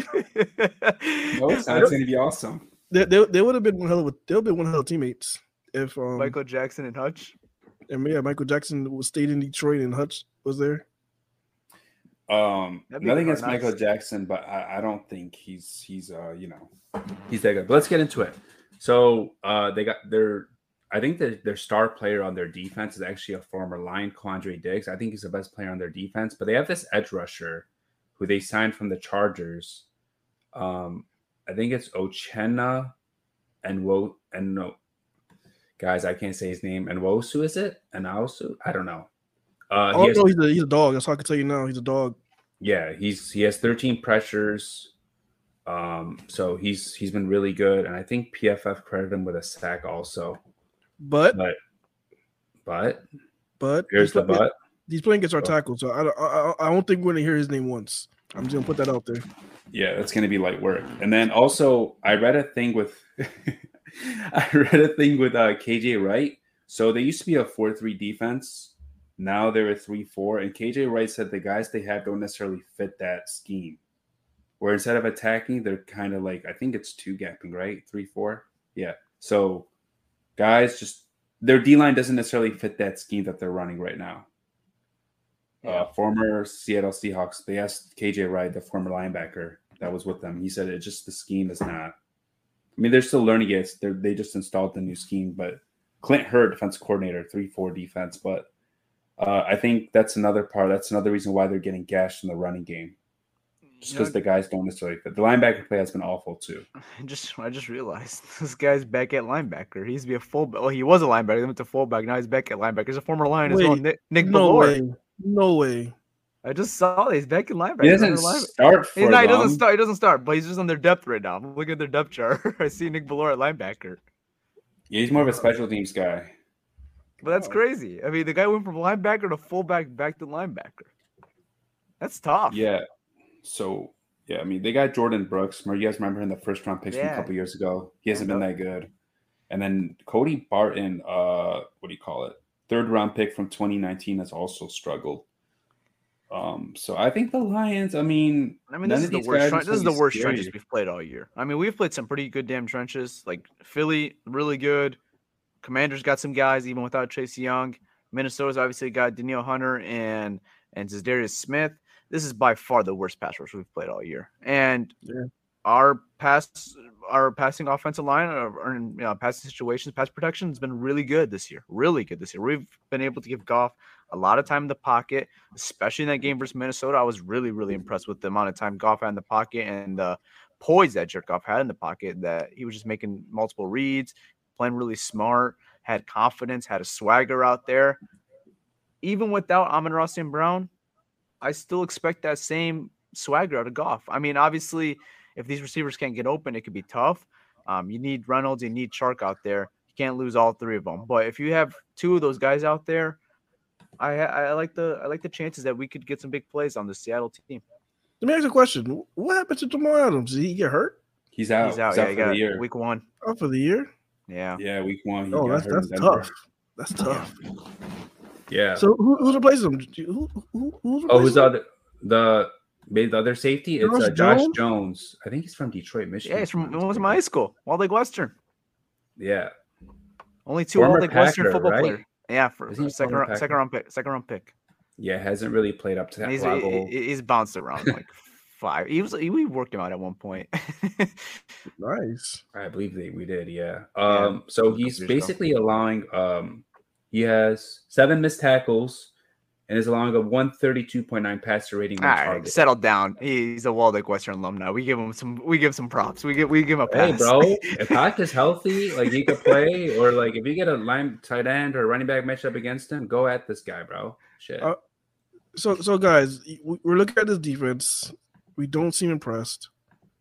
it's not. It's going to be awesome. They, they, they would have been one hell of a, they would have been one hell of teammates if um Michael Jackson and Hutch. and yeah Michael Jackson was stayed in Detroit and Hutch was there. Um, That'd be nothing hard against knocks. Michael Jackson, but I, I don't think he's he's uh you know he's that good. But let's get into it. So uh they got their I think that their star player on their defense is actually a former Lion, Quandre Diggs. I think he's the best player on their defense, but they have this edge rusher who they signed from the Chargers. Um, I think it's Ochena and Wo and no guys, I can't say his name. And Wosu, is it? And Aosu? I don't know. Uh, Oh he has- no, he's a he's a dog. That's all I can tell you now. He's a dog. yeah, he's he has thirteen pressures. Um, so he's he's been really good, and I think P F F credited him with a sack also. But But but but here's he's the playing- but. He's playing against our Oh. tackle, so I, don't- I I don't think we're gonna hear his name once. I'm just gonna put that out there. Yeah, that's gonna be light work. And then also, I read a thing with I read a thing with uh, K J Wright. So they used to be a four three defense. Now they're a three four. And K J Wright said the guys they have don't necessarily fit that scheme. Where instead of attacking, they're kind of like, I think it's two gapping, right? Three four. Yeah. So guys, just their D line doesn't necessarily fit that scheme that they're running right now. Uh, former Seattle Seahawks, they asked K J Wright, the former linebacker that was with them. He said it just the scheme is not. I mean, they're still learning it. They're, they just installed the new scheme, but Clint Hurd, defense coordinator, three four defense. But uh, I think that's another part. That's another reason why they're getting gashed in the running game, just because the guys don't necessarily fit. The linebacker play has been awful too. I just I just realized this guy's back at linebacker. He used to be a fullback. Well, he was a linebacker. He went to fullback. Now he's back at linebacker. He's a former Lion as well. Wait, Nick, Nick No Bellore. way. No way. I I just saw that he's back in linebacker. He doesn't start for he's not, He doesn't start. He doesn't start, but he's just on their depth right now. I'm looking at their depth chart. I see Nick Bellore at linebacker. Yeah, he's more of a special teams guy. But that's crazy. I mean, the guy went from linebacker to fullback back to linebacker. That's tough. Yeah. So, yeah, I mean, they got Jordan Brooks. You guys remember him, the first round picks Yeah. from a couple years ago? He hasn't been that good. And then Cody Barton, uh, what do you call it? Third round pick from twenty nineteen has also struggled. Um, so I think the Lions, I mean, I mean, this is the worst. Tren- this is the worst trenches we've played all year. I mean, we've played some pretty good damn trenches. Like Philly, really good. Commanders got some guys even without Chase Young. Minnesota's obviously got Danielle Hunter and and Zadarius Smith. This is by far the worst pass rush we've played all year. And yeah. our pass, our passing offensive line, or in you know, passing situations, pass protection has been really good this year. Really good this year. We've been able to give Goff a lot of time in the pocket, especially in that game versus Minnesota. I was really, really impressed with the amount of time Goff had in the pocket and the poise that Jared Goff had in the pocket, that he was just making multiple reads, playing really smart, had confidence, had a swagger out there. Even without Amon-Ra Saint Brown, I still expect that same swagger out of Goff. I mean, obviously, if these receivers can't get open, it could be tough. Um, you need Reynolds, you need Chark out there. You can't lose all three of them. But if you have two of those guys out there, I, I like the I like the chances that we could get some big plays on the Seattle team. Let me ask you a question. What happened to Jamal Adams? Did he get hurt? He's out. He's out, He's yeah, out he for got the year. Week one. Out for the year? Yeah. Yeah, week one. He oh, got that's hurt that's in Denver. tough. That's tough. Yeah. So who, who's replacing him? Who, who, who's oh, who's the him? other the the other safety? It's Josh uh, Josh Jones? Jones. I think he's from Detroit, Michigan. Yeah, he's from it was my high school, Walled Lake Western. Yeah. Only two Former Walled Lake Western Packer, football right? players. Yeah, for, Isn't for he second former round, second Packer? round pick. Second round pick. Yeah, hasn't really played up to that He's, level. he- he's bounced around like five. He was we worked him out at one point. Nice. I believe they we did, yeah. Um, so he's years ago. basically allowing um he has seven missed tackles and is allowing a one thirty-two point nine passer rating All on right, target. settle down. He's a Walled Lake Western alumni. We give him some. We give some props. We give we give him a Hey, pass. bro, if Hawk is healthy, like he could play, or like if you get a line tight end or running back matchup against him, go at this guy, bro. Shit. Uh, So, so guys, we- we're looking at this defense. We don't seem impressed.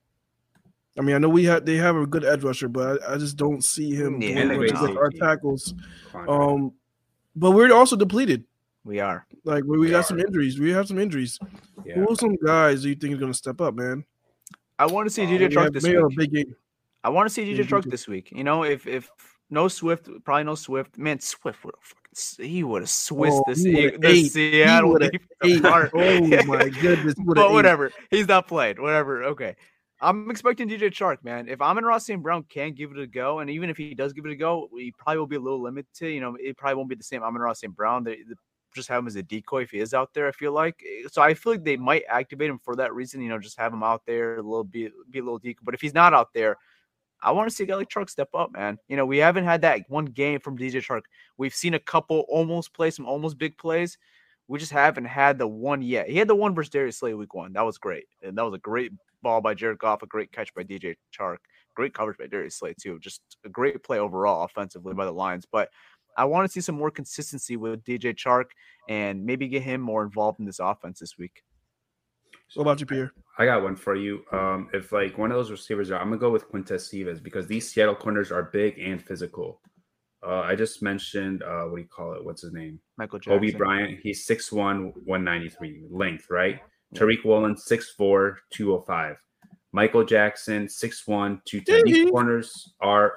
I mean, I know we had they have a good edge rusher, but I, I just don't see him Yeah, doing and a much great with our safety. tackles. Quandre. Um, but we're also depleted. We are. Like we, we got some injuries. We have some injuries. yeah. Who are some guys do you think are going to step up, man? I want to see Uh, D J maybe Truck have- this maybe have week. a big game. I want to see D J Mhm. Truck this week. You know, if if no Swift, probably no Swift. Man, Swift would have fucking he would have Swissed Oh, this he the would've ate. He Seattle would've defense ate. apart. Oh my goodness! he would've But ate. whatever, he's not played. Whatever. Okay, I'm expecting D J Chark, man. If Amon-Ra Saint Brown can give it a go, and even if he does give it a go, he probably will be a little limited. You know, it probably won't be the same Amon-Ra Saint Brown. They, they just have him as a decoy if he is out there. I feel like so. I feel like they might activate him for that reason. You know, just have him out there a little bit, be a little decoy. But if he's not out there, I want to see a guy like Chark step up, man. You know, we haven't had that one game from D J Chark. We've seen a couple almost play, some almost big plays. We just haven't had the one yet. He had the one versus Darius Slay week one. That was great. And that was a great ball by Jared Goff, a great catch by D J Chark, great coverage by Darius Slay, too. Just a great play overall offensively by the Lions. But I want to see some more consistency with D J Chark and maybe get him more involved in this offense this week. What about you, Pierre? I got one for you. Um, if like one of those receivers, are, I'm gonna go with Quintez Cephas because these Seattle corners are big and physical. Uh, I just mentioned uh, what do you call it? What's his name? Michael Jackson. Kobe Bryant. He's six one, one ninety-three length, right? Tariq Woolen, six four, two oh five. Michael Jackson, six one, two ten. These corners are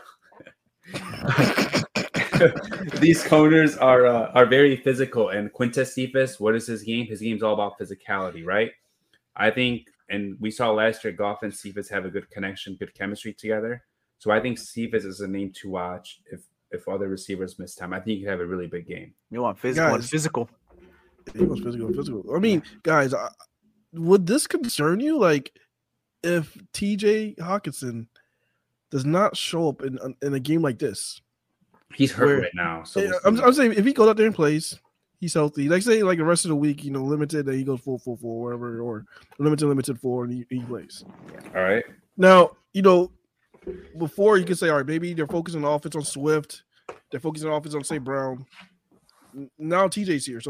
these corners are uh, are very physical. And Quintez Cephas, what is his game? His game's all about physicality, right? I think, and we saw last year, Goff and Cephas have a good connection, good chemistry together. So I think Cephas is a name to watch if if other receivers miss time. I think he could have a really big game. You want physical and Guys. physical. He was physical, physical. I mean, guys, I, would this concern you? Like, if T J Hawkinson does not show up in in a game like this, He's hurt Where- right now. So Yeah, we'll I'm, see. I'm saying if he goes out there and plays, he's healthy. Like say like the rest of the week, you know, limited, then he goes full, full, full, whatever, or limited, limited four, and he, he plays. all right. Now, you know, before you could say, all right, maybe they're focusing on offense on Swift, they're focusing on offense on say Brown. N- Now T J's here, so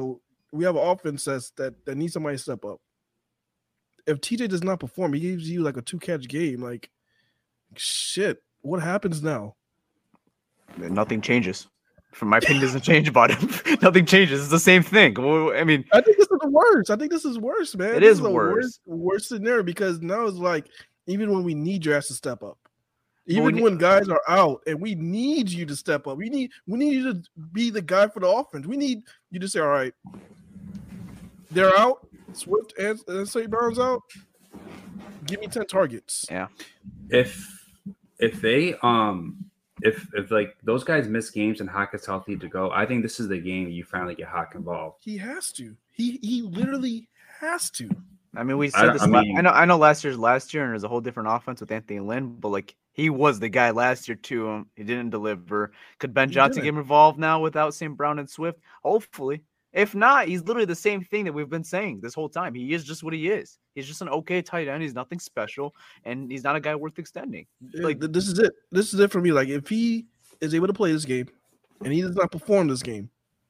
we have an offense that's, that that needs somebody to step up. If T J does not perform, he gives you like a two catch game. Like, shit, what happens now? Nothing changes. From my opinion, doesn't change about him. Nothing changes. It's the same thing. I mean, I think this is the worst. I think this is worse, man. It this is, is the worse. worst, worst scenario because now it's like even when we need your ass to step up, even when, when guys are out and we need you to step up, we need we need you to be the guy for the offense. We need you to say, all right, they're out. Swift and, and Saint Brown's out. Give me ten targets. Yeah. If if they um. If if like those guys miss games and Hawk is healthy to go, I think this is the game you finally get Hawk involved. He has to. He he literally has to. I mean, we said I, this. I, mean, I know. I know. Last year's last year, and there's a whole different offense with Anthony Lynn, but like he was the guy last year too. Um, he didn't deliver. Could Ben He Johnson didn't. get involved now without Saint Brown and Swift? Hopefully. If not, he's literally the same thing that we've been saying this whole time. He is just what he is. He's just an okay tight end. He's nothing special, and he's not a guy worth extending. Like this is it. This is it for me. Like if he is able to play this game, and he does not perform this game,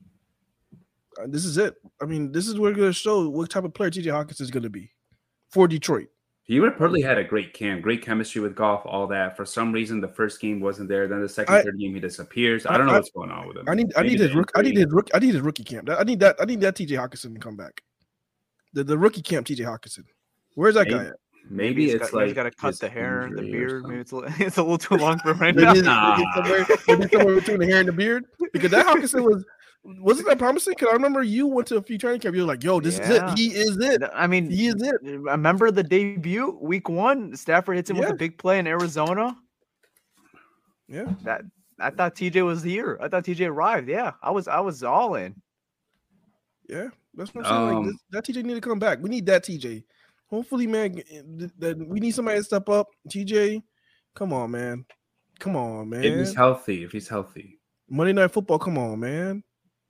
uh, this is it. I mean, this is where we're going to show what type of player T J Hawkins is going to be for Detroit. He would have probably had a great camp, great chemistry with Goff, all that. For some reason, the first game wasn't there. Then the second, I, third game, he disappears. I don't know I, what's going on with him. I need, I need his, rook, I need his, rook, I need his rookie camp. I need that. I need that T J Hawkinson to come back. The the rookie camp T J Hawkinson. Where's that maybe, guy at? Maybe, maybe it's got, like he's got to cut his the hair, the injury or beard. something. Maybe it's a, little, it's a little too long for right Maybe, now. maybe, somewhere, maybe somewhere between the hair and the beard. Because that Hawkinson was wasn't that promising? Because I remember you went to a few training camp. You were like, "Yo, this Yeah. is it. He is it. I mean, he is it." Remember the debut, week one? Stafford hits him Yeah. with a big play in Arizona. Yeah, that I thought T J was here. I thought T J arrived. Yeah, I was. I was all in. yeah. That's what I'm saying. Like Um, this, that T J need to come back. We need that T J. Hopefully, man. That we need somebody to step up. T J, come on, man. Come on, man. If he's healthy, if he's healthy. Monday Night Football. Come on, man.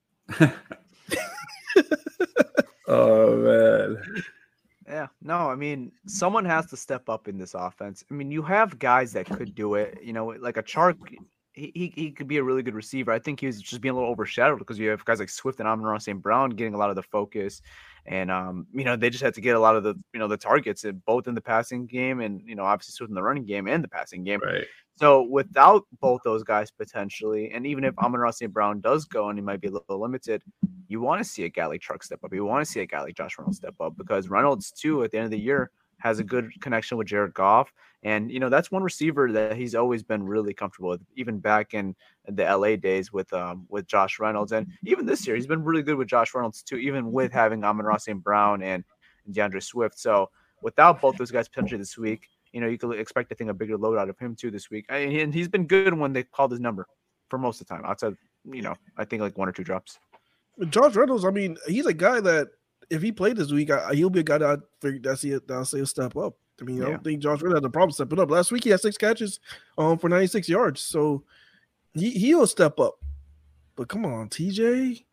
Oh man. Yeah, no, I mean, someone has to step up in this offense. I mean, you have guys that could do it. You know, like a Chark, he, he, he could be a really good receiver. I think he was just being a little overshadowed because you have guys like Swift and Amon-Ra Saint Brown getting a lot of the focus. And, um, you know, they just had to get a lot of the, you know, the targets in both in the passing game and, you know, obviously Swift in the running game and the passing game. Right. So without both those guys potentially, and even if Amon-Ra Saint Brown does go and he might be a little limited, you want to see a guy like Chark step up. You want to see a guy like Josh Reynolds step up because Reynolds too, at the end of the year, has a good connection with Jared Goff. And, you know, that's one receiver that he's always been really comfortable with, even back in the L A days with um with Josh Reynolds. And even this year, he's been really good with Josh Reynolds too, even with having Amon-Ra Saint Brown and DeAndre Swift. So without both those guys potentially this week, you know, you could expect, I think, a bigger load out of him too this week. And he's been good when they called his number for most of the time. Outside, you know, I think like one or two drops. Josh Reynolds, I mean, he's a guy that if he played this week, I, he'll be a guy that I think that's it. I'll say step up. I mean, I Yeah. don't think Josh Reynolds had a problem stepping up. Last week he had six catches, um, for ninety-six yards, so he he'll step up. But come on, T J,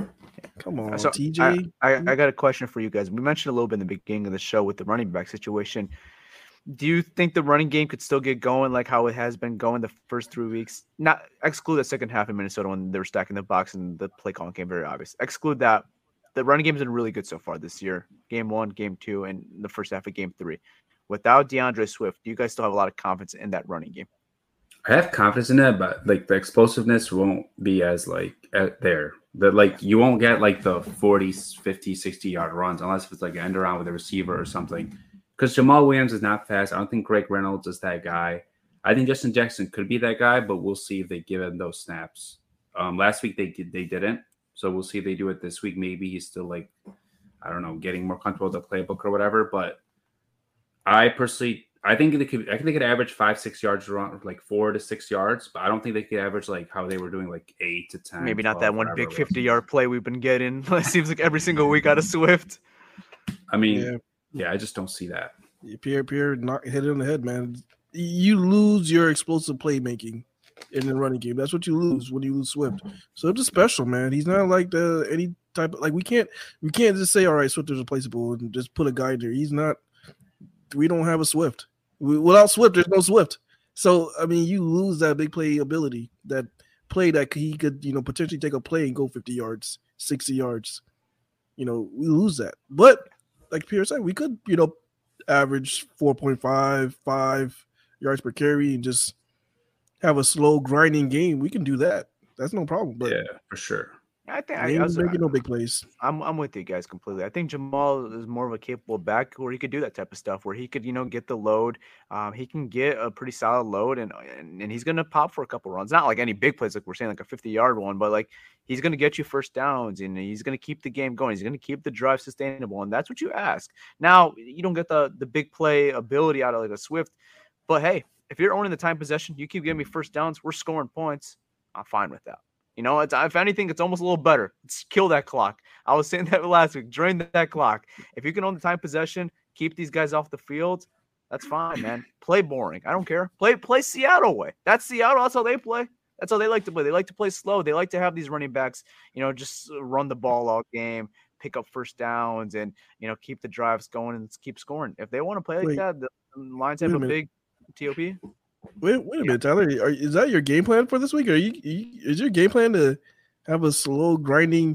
come on, So T J. I, I, I got a question for you guys. We mentioned a little bit in the beginning of the show with the running back situation. Do you think the running game could still get going like how it has been going the first three weeks? Not exclude the second half in Minnesota when they were stacking the box and the play calling came very obvious. Exclude that. The running game's been really good so far this year. Game one, game two, and the first half of game three. Without DeAndre Swift, do you guys still have a lot of confidence in that running game? I have confidence in that, but like the explosiveness won't be as like at there. The like you won't get like the forty, fifty, sixty yard runs unless if it's like an end around with a receiver or something. Because Jamal Williams is not fast. I don't think Greg Reynolds is that guy. I think Justin Jackson could be that guy, but we'll see if they give him those snaps. Um, last week they did, they didn't, so we'll see if they do it this week. Maybe he's still like, I don't know, getting more comfortable with the playbook or whatever. But I personally, I think they could. I think they could average five, six yards around, like four to six yards. But I don't think they could average like how they were doing, like eight to ten. Maybe not twelve, that one whatever big it was. fifty-yard play we've been getting. It seems like every single week out of Swift. I mean, Yeah. yeah, I just don't see that. Pierre Pierre knock hit it on the head, man. You lose your explosive playmaking in the running game. That's what you lose when you lose Swift. So it's special, man. He's not like the any type of like we can't we can't just say all right, Swift is replaceable and just put a guy there. He's not. We don't have a Swift. We, without Swift, there's no Swift. So I mean, you lose that big play ability, that play that he could you know potentially take a play and go fifty yards, sixty yards. you know, we lose that. But like Pierre said, we could, you know, average four point five, five yards per carry and just have a slow grinding game. We can do that. That's no problem. But yeah, for sure. I think I, I, I was making no big plays. I'm I'm with you guys completely. I think Jamal is more of a capable back where he could do that type of stuff, where he could, you know, get the load. Um, he can get a pretty solid load, and, and and he's gonna pop for a couple runs. Not like any big plays, like we're saying, like a fifty yard one, but like he's gonna get you first downs, and he's gonna keep the game going. He's gonna keep the drive sustainable, and that's what you ask. Now you don't get the the big play ability out of like a Swift, but hey, if you're owning the time possession, you keep giving me first downs, we're scoring points. I'm fine with that. You know, it's, if anything, it's almost a little better. It's kill that clock. I was saying that last week. Drain that clock. If you can own the time possession, keep these guys off the field, that's fine, man. Play boring. I don't care. Play play Seattle way. That's Seattle. That's how they play. That's how they like to play. They like to play slow. They like to have these running backs, you know, just run the ball all game, pick up first downs, and, you know, keep the drives going and keep scoring. If they want to play like Wait, that, the Lions have a, a big T O P. Wait, wait a minute, Tyler. Are, is that your game plan for this week? Are you, you is your game plan to have a slow, grinding,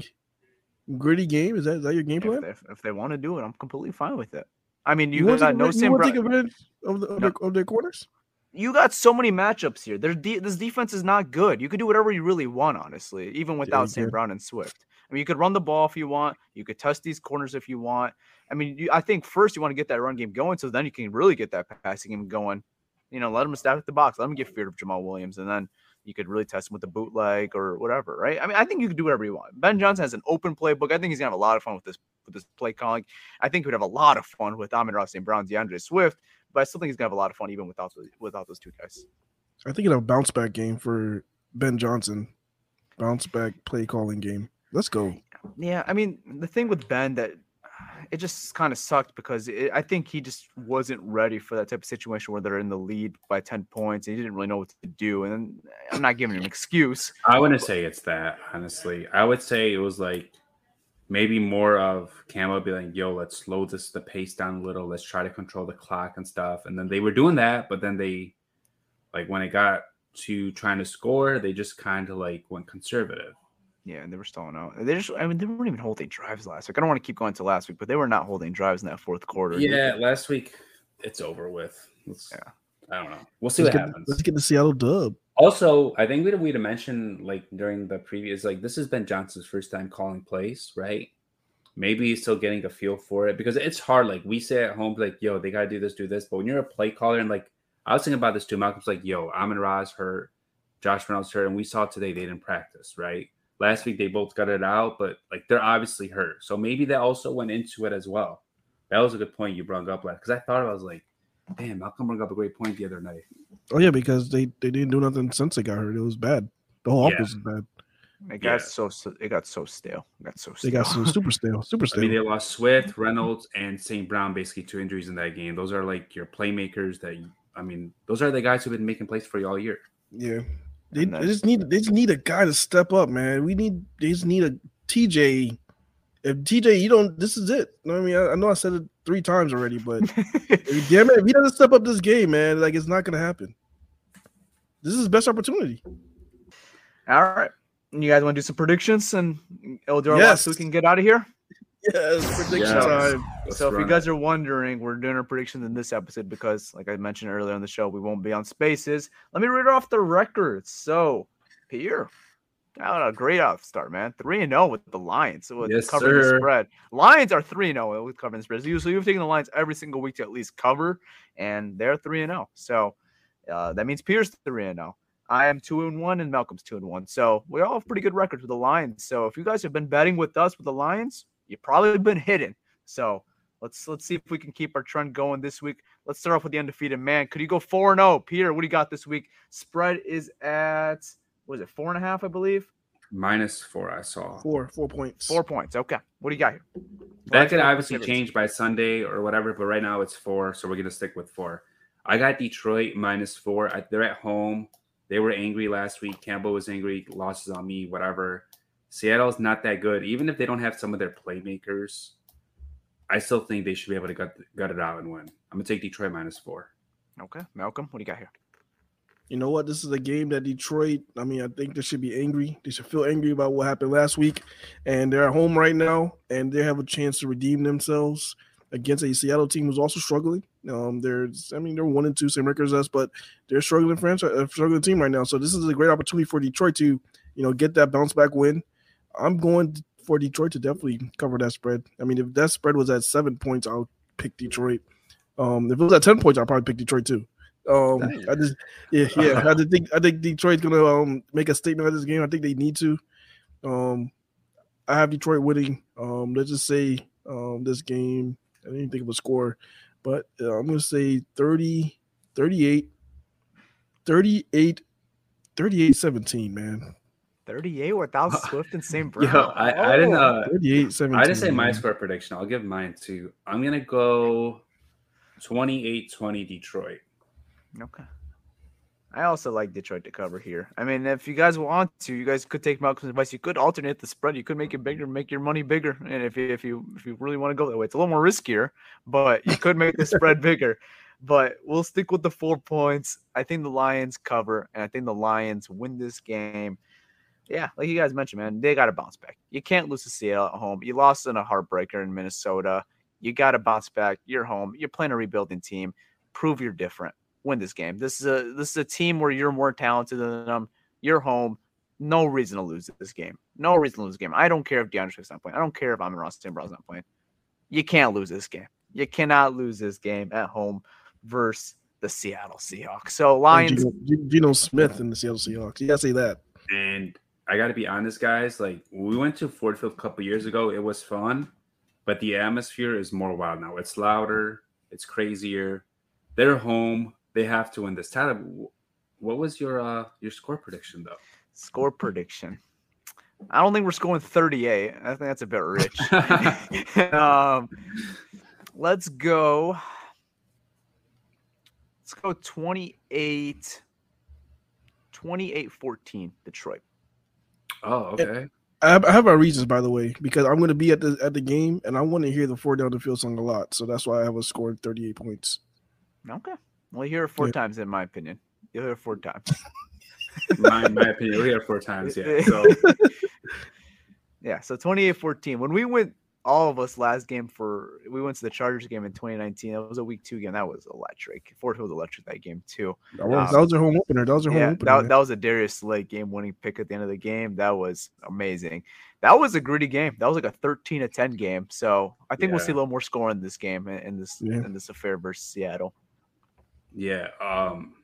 gritty game? Is that is that your game plan? If they, if they want to do it, I'm completely fine with it. I mean, you, you got no Sam Brown. Take advantage of, the, of, no. their, of their corners. You got so many matchups here. There's de- this defense is not good. You could do whatever you really want, honestly, even without yeah, Saint Brown and Swift. I mean, you could run the ball if you want. You could test these corners if you want. I mean, you, I think first you want to get that run game going, so then you can really get that passing game going. You know, let him stack the box. Let him get feared of Jamal Williams, and then you could really test him with the bootleg or whatever, right? I mean, I think you could do whatever you want. Ben Johnson has an open playbook. I think he's gonna have a lot of fun with this with this play calling. I think he would have a lot of fun with Amon-Ra Saint Brown, DeAndre Swift, but I still think he's gonna have a lot of fun even without without those two guys. I think it's a bounce back game for Ben Johnson. Bounce back play calling game. Let's go. Yeah, I mean, the thing with Ben that it just kind of sucked because it, I think he just wasn't ready for that type of situation where they're in the lead by ten points. And he didn't really know what to do. And I'm not giving him an excuse. I wouldn't but, say it's that, honestly. I would say it was like maybe more of Camo be like, yo, let's slow this the pace down a little. Let's try to control the clock and stuff. And then they were doing that, but then they, like when it got to trying to score, they just kind of like went conservative. Yeah, and they were stalling out. They just, I mean, they weren't even holding drives last week. I don't want to keep going to last week, but they were not holding drives in that fourth quarter. Yeah, last week, it's over with. Let's, yeah. I don't know. We'll see let's what get, happens. Let's get the Seattle dub. Also, I think we'd we'd have mentioned, like, during the previous, like, this has been Johnson's first time calling plays, right? Maybe he's still getting a feel for it because it's hard. Like, we say at home, like, yo, they got to do this, do this. But when you're a play caller, and, like, I was thinking about this too. Malcolm's like, yo, Amon-Ra's hurt. Josh Reynolds hurt. And we saw today they didn't practice, right? Last week, they both got it out, but, like, they're obviously hurt. So maybe that also went into it as well. That was a good point you brought up, last because I thought I was like, damn, Malcolm brought up a great point the other night. Oh, yeah, because they, they didn't do nothing since they got hurt. It was bad. The whole yeah. offense was bad. It got yeah. so it got so stale. It got so stale. They got so super stale. Super stale. I mean, they lost Swift, Reynolds, and Saint Brown, basically two injuries in that game. Those are, like, your playmakers that, you, I mean, those are the guys who've been making plays for you all year. Yeah. They, they just need they just need a guy to step up, man. We need they just need a T J. If T J, you don't, this is it. You know what I mean, I, I know I said it three times already, but if, damn it, if he doesn't step up this game, man, like it's not gonna happen. This is his best opportunity. All right, you guys want to do some predictions and Eldor yes. so we can get out of here? Yes, prediction yes. time. Let's so if you guys it. are wondering, we're doing our predictions in this episode because, like I mentioned earlier on the show, we won't be on Spaces. Let me read off the records. So, Pierre, got a great off start, man. three and oh with the Lions. So with yes, covering sir. the spread. Lions are three and oh with covering the spread. So you've taken the Lions every single week to at least cover, and they're three and oh. So uh, that means Pierre's three and oh. I am two and one, and Malcolm's two and one. So we all have pretty good records with the Lions. So if you guys have been betting with us with the Lions, you've probably been hidden. So let's let's see if we can keep our trend going this week. Let's start off with the undefeated man. Could you go four and oh? Peter, what do you got this week? Spread is at, what is it, four and a half, I believe? Minus four, I saw. Four, four points. Four points. Okay. What do you got here? That could obviously change by Sunday or whatever, but right now it's four, so we're going to stick with four. I got Detroit minus four. They're at home. They were angry last week. Campbell was angry. Losses on me, whatever. Seattle's not that good. Even if they don't have some of their playmakers, I still think they should be able to gut, gut it out and win. I'm going to take Detroit minus four. Okay. Malcolm, what do you got here? you know what? This is a game that Detroit, I mean, I think they should be angry. They should feel angry about what happened last week. And they're at home right now, and they have a chance to redeem themselves against a Seattle team who's also struggling. Um, there's, I mean, they're one and two, same record as us, but they're struggling franchise, a struggling team right now. So this is a great opportunity for Detroit to, you know, get that bounce back win. I'm going for Detroit to definitely cover that spread. I mean, if that spread was at seven points, I'll pick Detroit. Um, if it was at ten points, I'll probably pick Detroit too. Um, I just, yeah, yeah. I just think I think Detroit's gonna um make a statement of this game. I think they need to. Um, I have Detroit winning. Um, let's just say um this game. I didn't think of a score, but uh, I'm gonna say thirty, thirty-eight, thirty-eight, thirty-eight seventeen, man. thirty-eight without Swift and Saint Brown. Yo, I, I didn't uh thirty-eight seventeen. I didn't say my score prediction. I'll give mine too. I'm gonna go twenty-eight twenty Detroit. Okay. I also like Detroit to cover here. I mean, if you guys want to, you guys could take Malcolm's advice. You could alternate the spread. You could make it bigger, make your money bigger. And if you if you if you really want to go that way, it's a little more riskier, but you could make the spread bigger. But we'll stick with the four points. I think the Lions cover, and I think the Lions win this game. Yeah, like you guys mentioned, man, they got to bounce back. You can't lose to Seattle at home. You lost in a heartbreaker in Minnesota. You got to bounce back. You're home. You're playing a rebuilding team. Prove you're different. Win this game. This is a this is a team where you're more talented than them. You're home. No reason to lose this game. No reason to lose this game. I don't care if DeAndre Swift's not playing. I don't care if Amon-Ra Saint Brown's not playing. You can't lose this game. You cannot lose this game at home versus the Seattle Seahawks. So Lions. Geno, Geno Smith in the Seattle Seahawks. You gotta say that. And I got to be honest, guys. Like, when we went to Ford Field a couple years ago, it was fun, but the atmosphere is more wild now. It's louder. It's crazier. They're home. They have to win this. Tyler, what was your uh, your score prediction, though? Score prediction. I don't think we're scoring thirty-eight. I think that's a bit rich. um, let's go. Let's go twenty-eight. twenty-eight fourteen Detroit. Oh, okay. I have, I have my reasons, by the way, because I'm going to be at the at the game, and I want to hear the four down the field song a lot. So that's why I have a score of thirty-eight points. Okay. Well, you hear it four yeah. times, in my opinion. You'll hear it four times. my, my opinion, we hear it four times, yeah. So, yeah, so twenty-eight fourteen. When we went, all of us last game for, we went to the Chargers game in twenty nineteen. That was a week two game. That was electric. Ford Hill was electric that game, too. That was, um, that was their home opener. That was their yeah, home opener. That, that was a Darius Slay game-winning pick at the end of the game. That was amazing. That was a gritty game. That was like a thirteen to ten game. So I think yeah. we'll see a little more score in this game, in, in this yeah. in this affair versus Seattle. Yeah, um,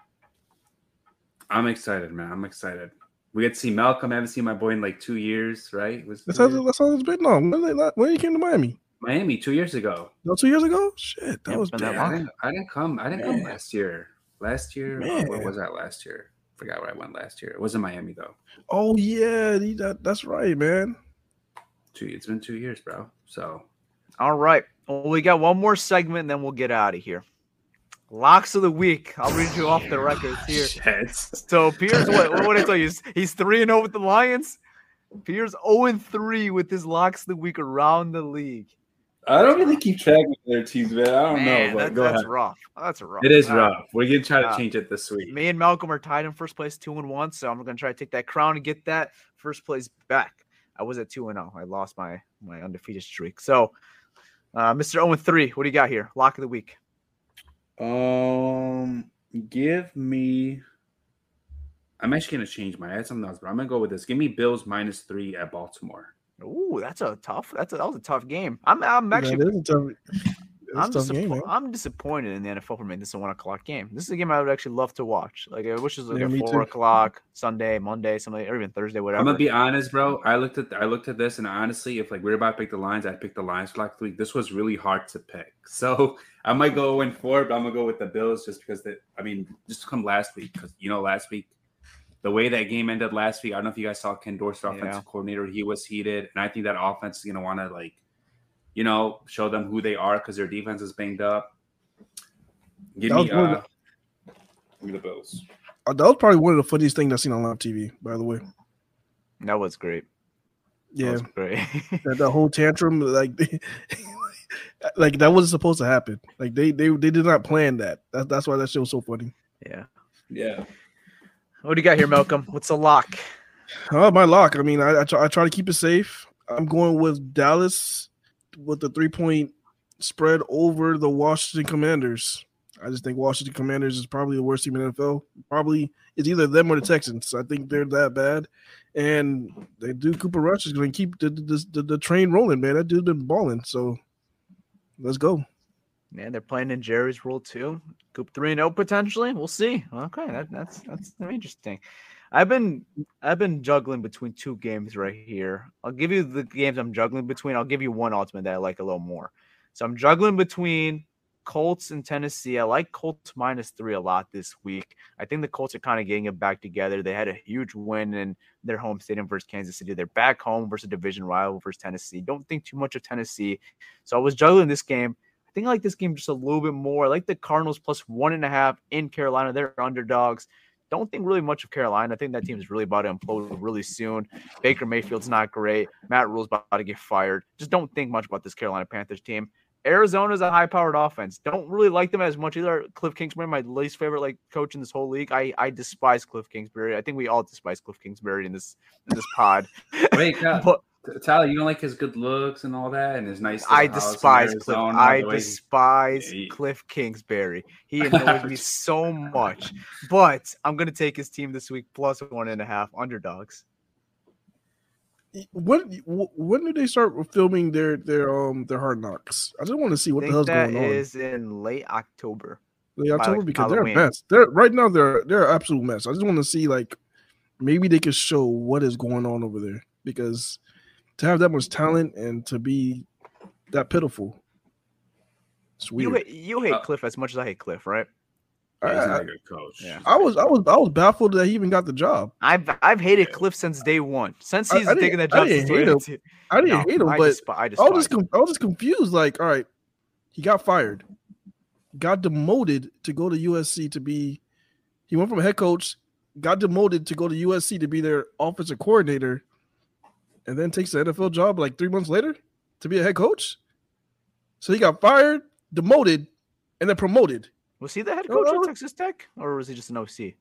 I'm excited, man. I'm excited. We get to see Malcolm. I haven't seen my boy in like two years, right? Was that's how that's how it's been. No, when, when you came to Miami? Miami two years ago. No, two years ago. Shit, that yeah, was been bad. that long. I didn't, I didn't come. I didn't man. come last year. Last year, oh, where was that last year? Forgot where I went last year. It was in Miami though. Oh yeah, that, that's right, man. Two. It's been two years, bro. So, all right. Well, we got one more segment, and then we'll get out of here. Locks of the week. I'll read you off the records here. Shit. So Pierce, what what did I tell you? He's three and zero with the Lions. Pierce zero and three with his locks of the week around the league. I don't really keep track of their teams, man. I don't man, know. But that, go that's ahead. rough. That's rough. It is uh, rough. We're gonna try to uh, change it this week. Me and Malcolm are tied in first place, two and one. So I'm gonna try to take that crown and get that first place back. I was at two and zero. I lost my my undefeated streak. So, uh, Mister zero and three, what do you got here? Lock of the week. Um, give me. I'm actually gonna change my. I had something else, but I'm gonna go with this. Give me Bills minus three at Baltimore. Ooh, that's a tough. That's a, that was a tough game. I'm I'm actually. That is a tough, I'm, tough disappo- game, man. I'm disappointed in the N F L for me. This is a one o'clock game. This is a game I would actually love to watch. Like I wish it was like Yeah, a me four too. o'clock Sunday, Monday, Sunday, or even Thursday, whatever. I'm gonna be honest, bro. I looked at I looked at this, and honestly, if like we we're about to pick the lines, I'd pick the lines for like week. This was really hard to pick, so I might go zero and four, but I'm gonna go with the Bills just because that. I mean, just to come last week because you know last week. The way that game ended last week, I don't know if you guys saw Ken Dorsey, offensive Yeah. coordinator. He was heated, and I think that offense is going to want to, like, you know, show them who they are because their defense is banged up. Give That me, was one uh, of give me the Bills. Uh, that was probably one of the funniest things I've seen on live T V, by the way. That was great. That Yeah, was great. that, that whole tantrum, like, they, like that wasn't supposed to happen. Like they they they did not plan that. That that's why that shit was so funny. yeah. Yeah. What do you got here, Malcolm? What's the lock? Oh, my lock. I mean, I I try, I try to keep it safe. I'm going with Dallas with the three point spread over the Washington Commanders. I just think Washington Commanders is probably the worst team in the N F L. Probably it's either them or the Texans. I think they're that bad, and they do. Cooper Rush is going to keep the the, the the train rolling, man. That dude been balling. So let's go. Man, they're playing in Jerry's rule too. Coop three and zero potentially. We'll see. Okay, that, that's that's interesting. I've been I've been juggling between two games right here. I'll give you the games I'm juggling between. I'll give you one ultimate that I like a little more. So I'm juggling between Colts and Tennessee. I like Colts minus three a lot this week. I think the Colts are kind of getting it back together. They had a huge win in their home stadium versus Kansas City. They're back home versus a division rival versus Tennessee. Don't think too much of Tennessee. So I was juggling this game. I think I like this game just a little bit more. I like the Cardinals plus one and a half in Carolina. They're underdogs. Don't think really much of Carolina. I think that team is really about to implode really soon. Baker Mayfield's not great. Matt Rule's about to get fired. Just don't think much about this Carolina Panthers team. Arizona's a high-powered offense. Don't really like them as much either. Cliff Kingsbury, my least favorite like coach in this whole league. I, I despise Cliff Kingsbury. I think we all despise Cliff Kingsbury in this in this pod. Wait, God. but, Tyler, you don't like his good looks and all that, and his nice. I despise Cliff. I despise he... Cliff Kingsbury. He annoys me so much. But I'm gonna take his team this week plus one and a half underdogs. When when do they start filming their their um their Hard Knocks? I just want to see what the hell's going on. That is in late October. Late October like because Halloween. They're a mess. They're right now. They're they're an absolute mess. I just want to see like maybe they could show what is going on over there because. To have that much talent and to be that pitiful, it's weird. You hate, you hate uh, Cliff as much as I hate Cliff, right? He's not a good coach. Yeah. I was, I was, I was baffled that he even got the job. I've, I've hated Cliff since day one. Since he's I, I taken that job, I didn't hate him. I didn't no, hate him, I but desp- I, I was just, I was just confused. Like, all right, he got fired, got demoted to go to U S C to be. He went from a head coach, got demoted to go to U S C to be their offensive coordinator. And then takes the N F L job like three months later to be a head coach. So he got fired, demoted, and then promoted. Was he the head coach uh, at Texas Tech, or was he just an O C?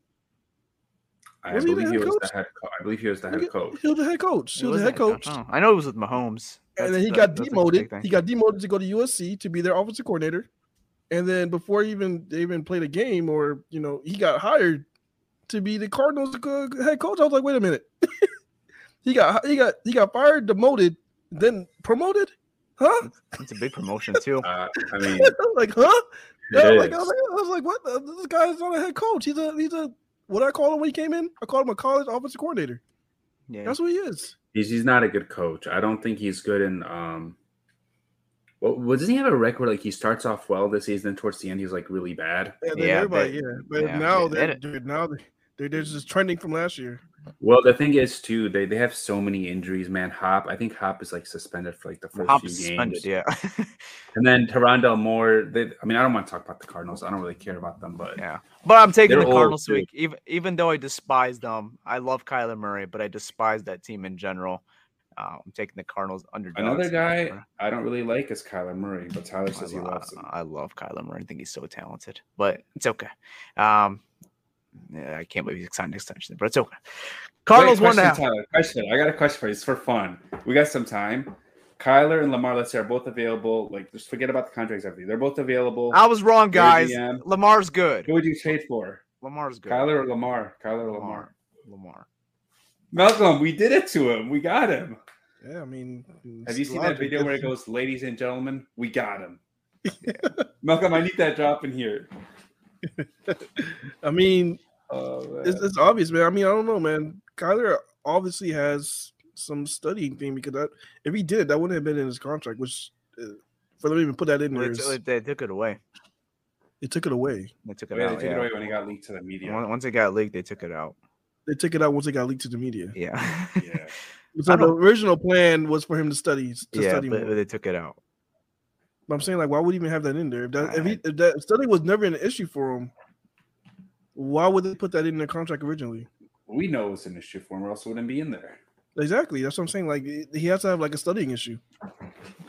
I believe he, he was the head. Co- I believe he was the head coach. He was the head coach. He, he was the head coach. Oh, I know it was with Mahomes. That's, and then he got demoted. He got demoted to go to U S C to be their offensive coordinator. And then before he even they even played a game, or you know, he got hired to be the Cardinals head coach. I was like, wait a minute. He got he got he got fired, demoted, then promoted, huh? It's a big promotion too. Uh, I mean, like, huh? Yeah, I, was like, I, was like, I was like, what? This guy is not a head coach. He's a he's a what I call him when he came in. I call him a college offensive coordinator. Yeah, that's what he is. He's he's not a good coach. I don't think he's good in. Um, well, well, doesn't he have a record like he starts off well this season, and towards the end he's like really bad? Yeah, yeah, everybody, they, yeah. But yeah, now they're dude, now they they're, they're just trending from last year. Well, the thing is, too, they, they have so many injuries, man. Hop, I think Hop is like suspended for like the first Hop few games. Suspended, yeah. And then Rondale Moore. They, I mean, I don't want to talk about the Cardinals. I don't really care about them, but yeah. But I'm taking the Cardinals week, even even though I despise them. I love Kyler Murray, but I despise that team in general. Uh, I'm taking the Cardinals underdogs. Another guy I don't really like is Kyler Murray, but Tyler says he loves him. I love Kyler Murray. I think he's so talented, but it's okay. Um, Yeah, I can't believe he's signed an extension, but it's okay. Cardinals Wait, one now. Tyler, question. I got a question for you. It's for fun. We got some time. Kyler and Lamar, let's say, are both available. Like, just forget about the contracts, everything. They're both available. I was wrong, guys. Lamar's good. Who would you trade for? Lamar's good. Kyler or Lamar? Kyler or Lamar? Lamar. Malcolm, we did it to him. We got him. Yeah, I mean, have you seen that video where it goes, "Ladies and gentlemen, we got him"? Yeah. Malcolm, I need that drop in here. I mean. Oh, it's, it's obvious, man. I mean, I don't know, man. Kyler obviously has some studying thing because that, if he did, that wouldn't have been in his contract. Which, uh, for them to even put that in well, there, is, they took it away. They took it away. They took it Wait, out. They took yeah. it away when it got leaked to the media. Once it got leaked, they took it out. They took it out once it got leaked to the media. Yeah. Yeah. So the original plan was for him to study. To yeah, study but, more. but they took it out. But I'm saying, like, why would he even have that in there? If that, if, he, if that study was never an issue for him, why would they put that in their contract originally? We know it's an issue for him, or else it wouldn't be in there. Exactly. That's what I'm saying. Like, he has to have like a studying issue. Yeah.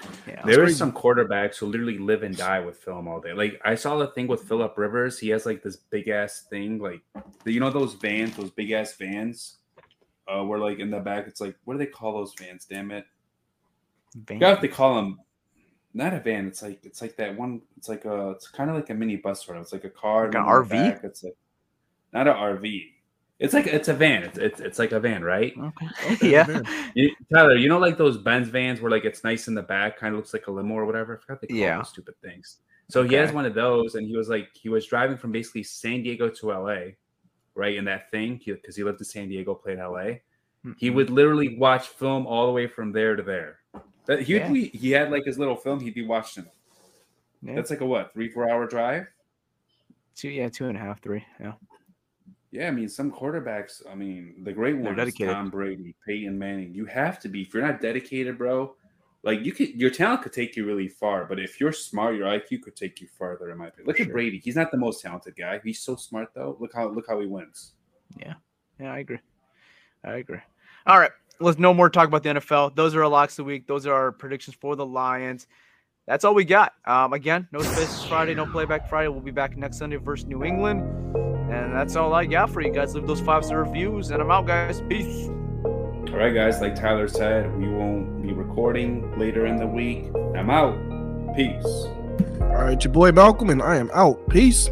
There are some quarterbacks who literally live and die with film all day. Like I saw the thing with Phillip Rivers. He has like this big ass thing, like you know those vans, those big ass vans, uh, where like in the back it's like what do they call those vans? Damn it, van. I forgot what they call them. Not a van. It's like it's like that one. It's like a. It's kind of like a mini bus ride. It's like a car. Like an R V. It's like not an R V. It's like it's a van. It's it's, it's like a van, right? Okay. okay yeah. You, Tyler, you know, like those Benz vans where like it's nice in the back, kind of looks like a limo or whatever. I forgot they call yeah. those stupid things. So okay. he has one of those, and he was like, he was driving from basically San Diego to L A, right? In that thing, because he, he lived in San Diego, played L A. Mm-hmm. He would literally watch film all the way from there to there. That he yeah. be, he had like his little film. He'd be watching. Yeah. That's like a what, three four hour drive? Two, yeah, two and a half, three, yeah. Yeah, I mean, some quarterbacks, I mean, the great ones, Tom Brady, Peyton Manning, you have to be. If you're not dedicated, bro, like you could, your talent could take you really far. But if you're smart, your I Q could take you farther, in my opinion. Look sure. at Brady. He's not the most talented guy. He's so smart, though. Look how look how he wins. Yeah, yeah, I agree. I agree. All right, let's no more talk about the N F L. Those are our locks of the week. Those are our predictions for the Lions. That's all we got. Um, again, no Spaces Friday, no Playback Friday. We'll be back next Sunday versus New England. And that's all I got for you guys. Leave those five-star reviews, and I'm out, guys. Peace. All right, guys. Like Tyler said, we won't be recording later in the week. I'm out. Peace. All right, your boy Malcolm, and I am out. Peace.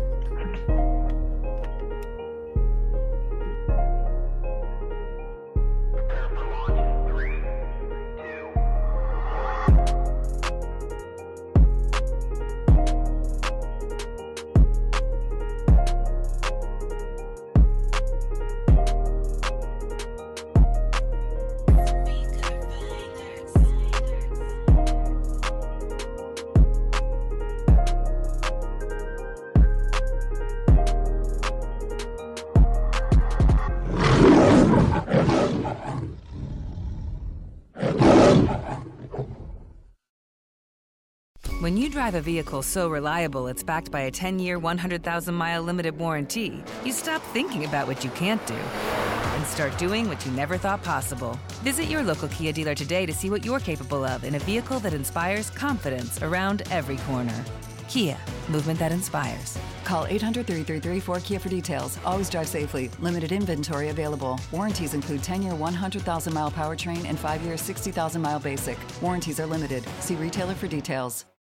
When you drive a vehicle so reliable it's backed by a ten-year, one hundred thousand mile limited warranty, you stop thinking about what you can't do and start doing what you never thought possible. Visit your local Kia dealer today to see what you're capable of in a vehicle that inspires confidence around every corner. Kia, movement that inspires. Call eight hundred, three three three, four Kia for details. Always drive safely. Limited inventory available. Warranties include ten-year, one hundred thousand mile powertrain and five-year, sixty thousand mile basic. Warranties are limited. See retailer for details.